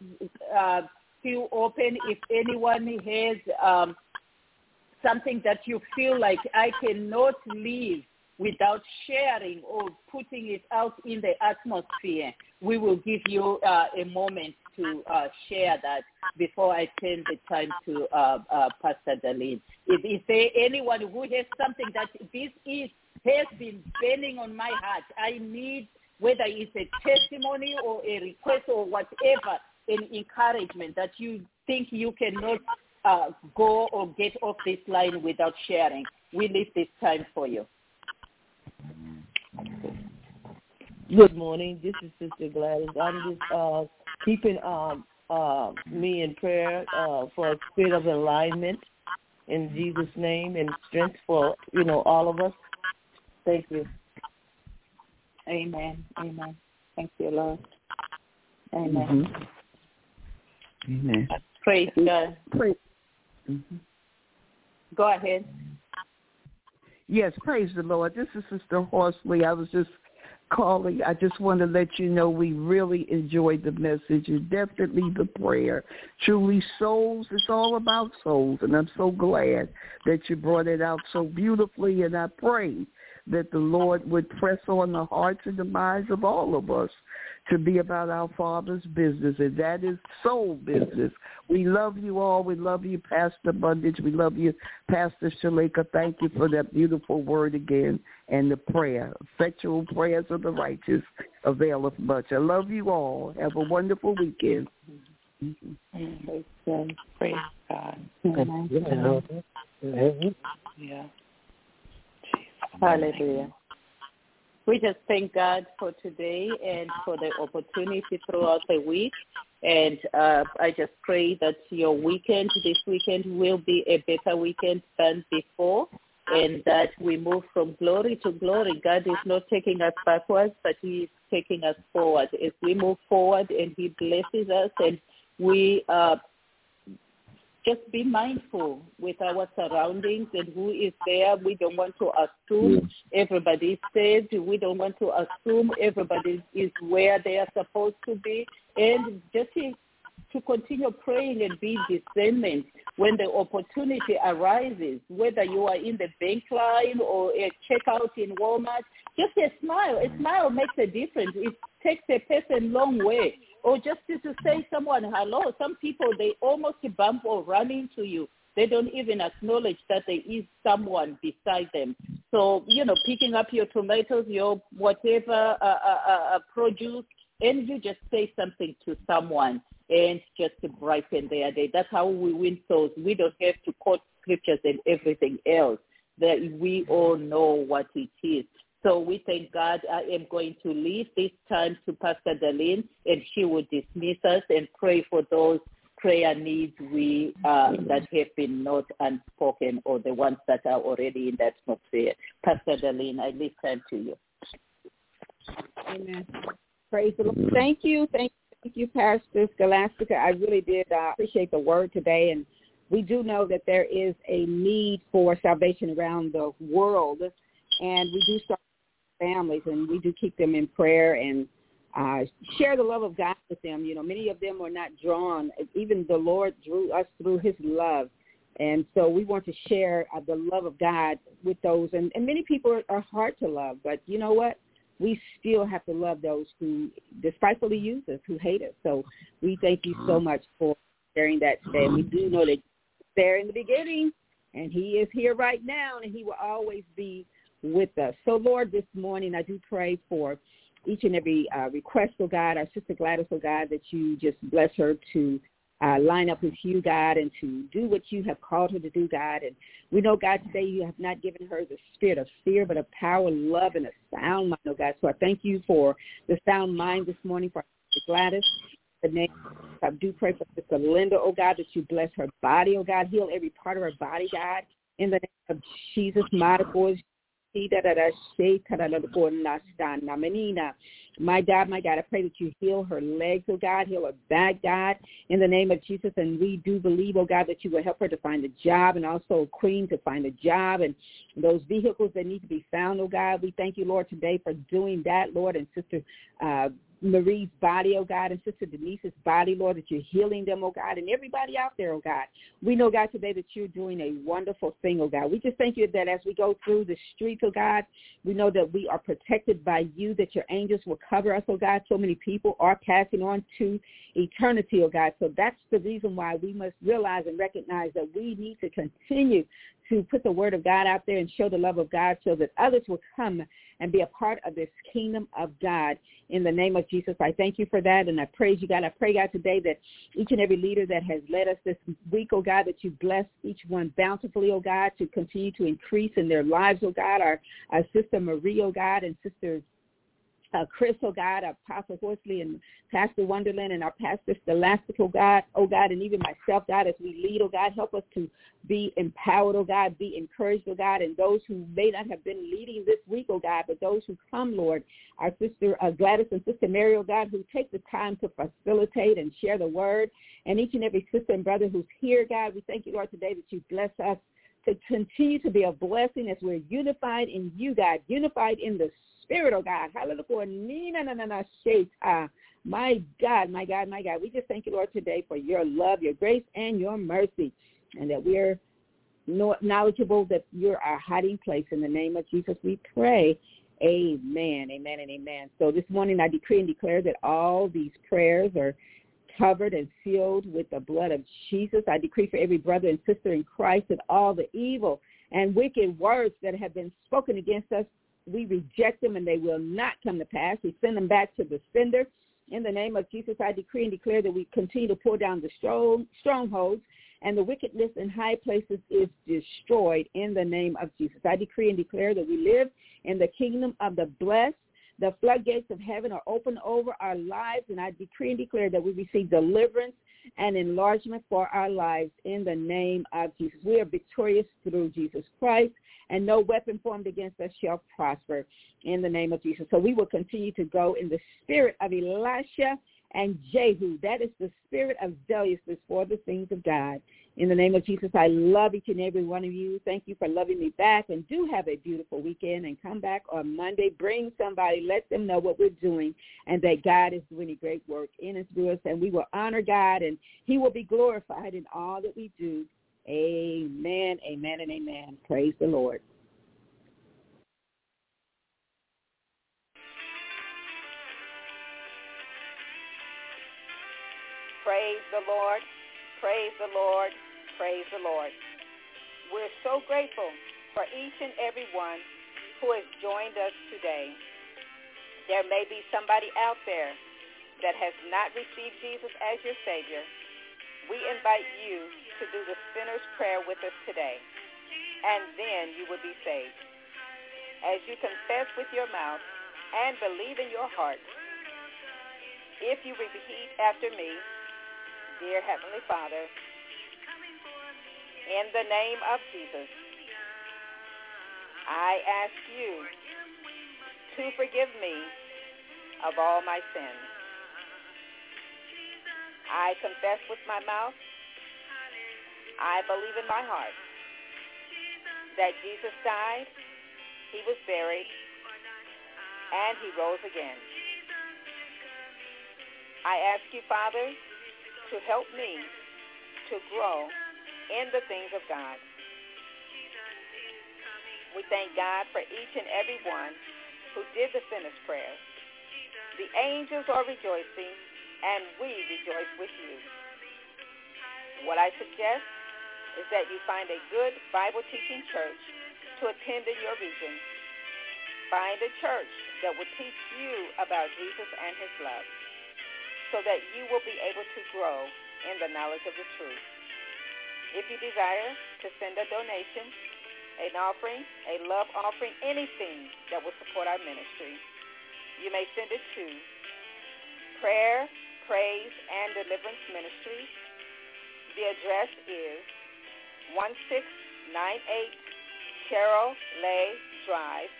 uh, still open. If anyone has um, something that you feel like I cannot leave without sharing or putting it out in the atmosphere, we will give you uh, a moment to uh, share that before I turn the time to uh, uh, Pastor Darlene. Is, is there anyone who has something that this is has been burning on my heart? I need, whether it's a testimony or a request or whatever, an encouragement that you think you cannot uh, go or get off this line without sharing. We leave this time for you. Good morning. This is Sister Gladys. I'm just uh, keeping um, uh, me in prayer uh, for a spirit of alignment in Jesus' name and strength for, you know, all of us. Thank you. Amen. Amen. Thank you, Lord. Amen. Mm-hmm. Amen. Praise God. Praise. Mm-hmm. Go ahead. Yes, praise the Lord. This is Sister Horsley. I was just calling. I just want to let you know we really enjoyed the message and definitely the prayer. Truly, souls, it's all about souls, and I'm so glad that you brought it out so beautifully, and I pray that the Lord would press on the hearts and the minds of all of us to be about our Father's business, and that is soul business. We love you all. We love you, Pastor Bundage. We love you, Pastor Shalika. Thank you for that beautiful word again and the prayer. Effectual prayers of the righteous availeth much. I love you all. Have a wonderful weekend. Mm-hmm. Praise God. Praise God. Yeah. Hallelujah. We just thank God for today and for the opportunity throughout the week. And uh, I just pray that your weekend, this weekend, will be a better weekend than before. and that we move from glory to glory. God is not taking us backwards, but he is taking us forward. As we move forward and he blesses us, and we uh, just be mindful with our surroundings and who is there. We don't want to assume everybody is saved. We don't want to assume everybody is where they are supposed to be. And just to continue praying and be discernment when the opportunity arises, whether you are in the bank line or a checkout in Walmart, just a smile. A smile makes a difference. It takes a person a long way. Or just to, to say someone hello. Some people, they almost bump or run into you. They don't even acknowledge that there is someone beside them. So, you know, picking up your tomatoes, your whatever uh, uh, uh, produce, and you just say something to someone and just to brighten their day. That's how we win souls. We don't have to quote scriptures and everything else. That we all know what it is. So we thank God. I am going to leave this time to Pastor Darlene, and she will dismiss us and pray for those prayer needs we uh, that have been not unspoken or the ones that are already in that atmosphere. Pastor Darlene, I leave time to you. Amen. Praise the Lord. Thank you. Thank you, thank you Pastor Scholastica. I really did uh, appreciate the word today, and we do know that there is a need for salvation around the world, and we do start families, and we do keep them in prayer and uh, share the love of God with them. You know, many of them were not drawn. Even the Lord drew us through his love. And so we want to share uh, the love of God with those. And, and many people are, are hard to love, but you know what? We still have to love those who despitefully use us, who hate us. So we thank you so much for sharing that today. And we do know that he's there in the beginning, and he is here right now, and he will always be with us. So, Lord, this morning I do pray for each and every uh, request, oh God, our sister Gladys, oh God, that you just bless her to uh, line up with you, God, and to do what you have called her to do, God. And we know, God, today you have not given her the spirit of fear, but of power, love, and a sound mind, oh God. So I thank you for the sound mind this morning for our sister Gladys. The name, I do pray for Sister Linda, oh God, that you bless her body, oh God, heal every part of her body, God, in the name of Jesus, mighty voice. My God, my God, I pray that you heal her legs, oh God, heal her back, God, in the name of Jesus. And we do believe, oh God, that you will help her to find a job, and also Queen to find a job, and those vehicles that need to be found, oh God. We thank you, Lord, today for doing that, Lord, and Sister uh, Marie's body, oh God, and Sister Denise's body, Lord, that you're healing them, oh God, and everybody out there, oh God. We know, God, today that you're doing a wonderful thing, oh God. We just thank you that as we go through the streets, oh God, we know that we are protected by you, that your angels will cover us, oh God. So many people are passing on to eternity, oh God. So that's the reason why we must realize and recognize that we need to continue to put the word of God out there and show the love of God so that others will come and be a part of this kingdom of God. In the name of Jesus, I thank you for that, and I praise you, God. I pray, God, today that each and every leader that has led us this week, oh God, that you bless each one bountifully, oh God, to continue to increase in their lives, oh God. Our, our Sister Marie, oh God, and Sister Uh, Chris, oh God, our Pastor Horsley and Pastor Wonderland and our Pastor Scholastic, oh God, oh God, and even myself, God, as we lead, oh God, help us to be empowered, oh God, be encouraged, oh God, and those who may not have been leading this week, oh God, but those who come, Lord, our Sister uh, Gladys and Sister Mary, oh God, who take the time to facilitate and share the word, and each and every sister and brother who's here, God, we thank you, Lord, today that you bless us to continue to be a blessing as we're unified in you, God, unified in the Spirit, oh God. Hallelujah. My God, my God, my God. We just thank you, Lord, today for your love, your grace, and your mercy, and that we're knowledgeable that you're our hiding place. In the name of Jesus, we pray. Amen, amen, and amen. So this morning I decree and declare that all these prayers are covered and sealed with the blood of Jesus. I decree for every brother and sister in Christ that all the evil and wicked words that have been spoken against us, we reject them and they will not come to pass. We send them back to the sender. In the name of Jesus, I decree and declare that we continue to pull down the strong, strongholds, and the wickedness in high places is destroyed in the name of Jesus. I decree and declare that we live in the kingdom of the blessed. The floodgates of heaven are open over our lives, and I decree and declare that we receive deliverance and enlargement for our lives in the name of Jesus. We are victorious through Jesus Christ, and no weapon formed against us shall prosper in the name of Jesus. So we will continue to go in the spirit of Elisha and Jehu. That is the spirit of zealousness for the things of God. In the name of Jesus, I love each and every one of you. Thank you for loving me back, and do have a beautiful weekend, and come back on Monday. Bring somebody. Let them know what we're doing and that God is doing a great work in and through us, and we will honor God, and he will be glorified in all that we do. Amen, amen, and amen. Praise the Lord. Praise the Lord. Praise the Lord. Praise the Lord. We're so grateful for each and every one who has joined us today. There may be somebody out there that has not received Jesus as your Savior. We invite you to do the sinner's prayer with us today, and then you will be saved. As you confess with your mouth and believe in your heart, if you repeat after me, dear Heavenly Father, in the name of Jesus, I ask you to forgive me of all my sins. I confess with my mouth, I believe in my heart that Jesus died, he was buried, and he rose again. I ask you, Father, to help me to grow in the things of God. We thank God for each and every one who did the sinner's prayer. The angels are rejoicing, and we rejoice with you. What I suggest is that you find a good Bible-teaching church to attend in your region. Find a church that will teach you about Jesus and his love, so that you will be able to grow in the knowledge of the truth. If you desire to send a donation, an offering, a love offering, anything that will support our ministry, you may send it to Prayer, Praise, and Deliverance Ministries. The address is one six nine eight Carol Lay Drive.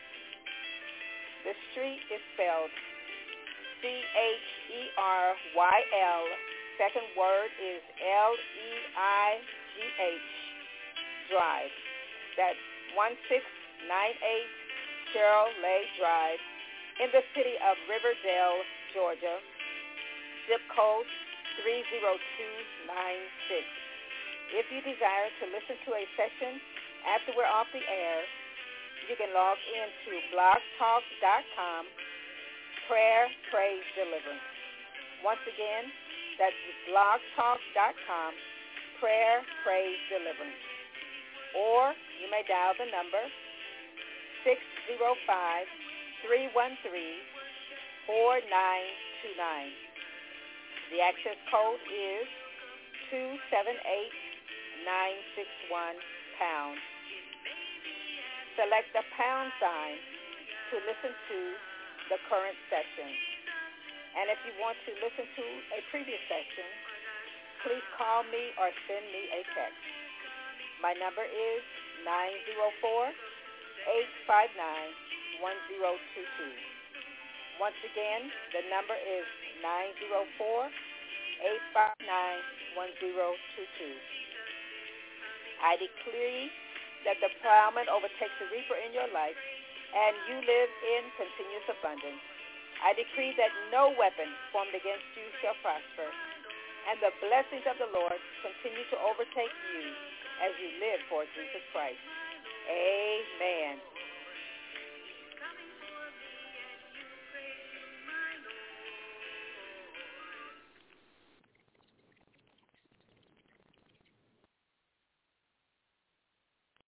The street is spelled C H E R Y L. Second word is L E I G H Drive. That's one six nine eight Cheryl Lay Drive in the city of Riverdale, Georgia. Zip code three zero two nine six. If you desire to listen to a session after we're off the air, you can log in to blog talk dot com. Prayer, Praise, Deliverance. Once again, that's blog talk dot com, Prayer, Praise, Deliverance. Or you may dial the number six zero five, three one three, four nine two nine. The access code is two seven eight, nine six one, pound. Select the pound sign to listen to the current session. And if you want to listen to a previous session, please call me or send me a text. My number is nine zero four, eight five nine, one zero two two. Once again, the number is nine zero four, eight five nine, one zero two two. I decree that the plowman overtakes the reaper in your life, and you live in continuous abundance. I decree that no weapon formed against you shall prosper, and the blessings of the Lord continue to overtake you as you live for Jesus Christ. Amen.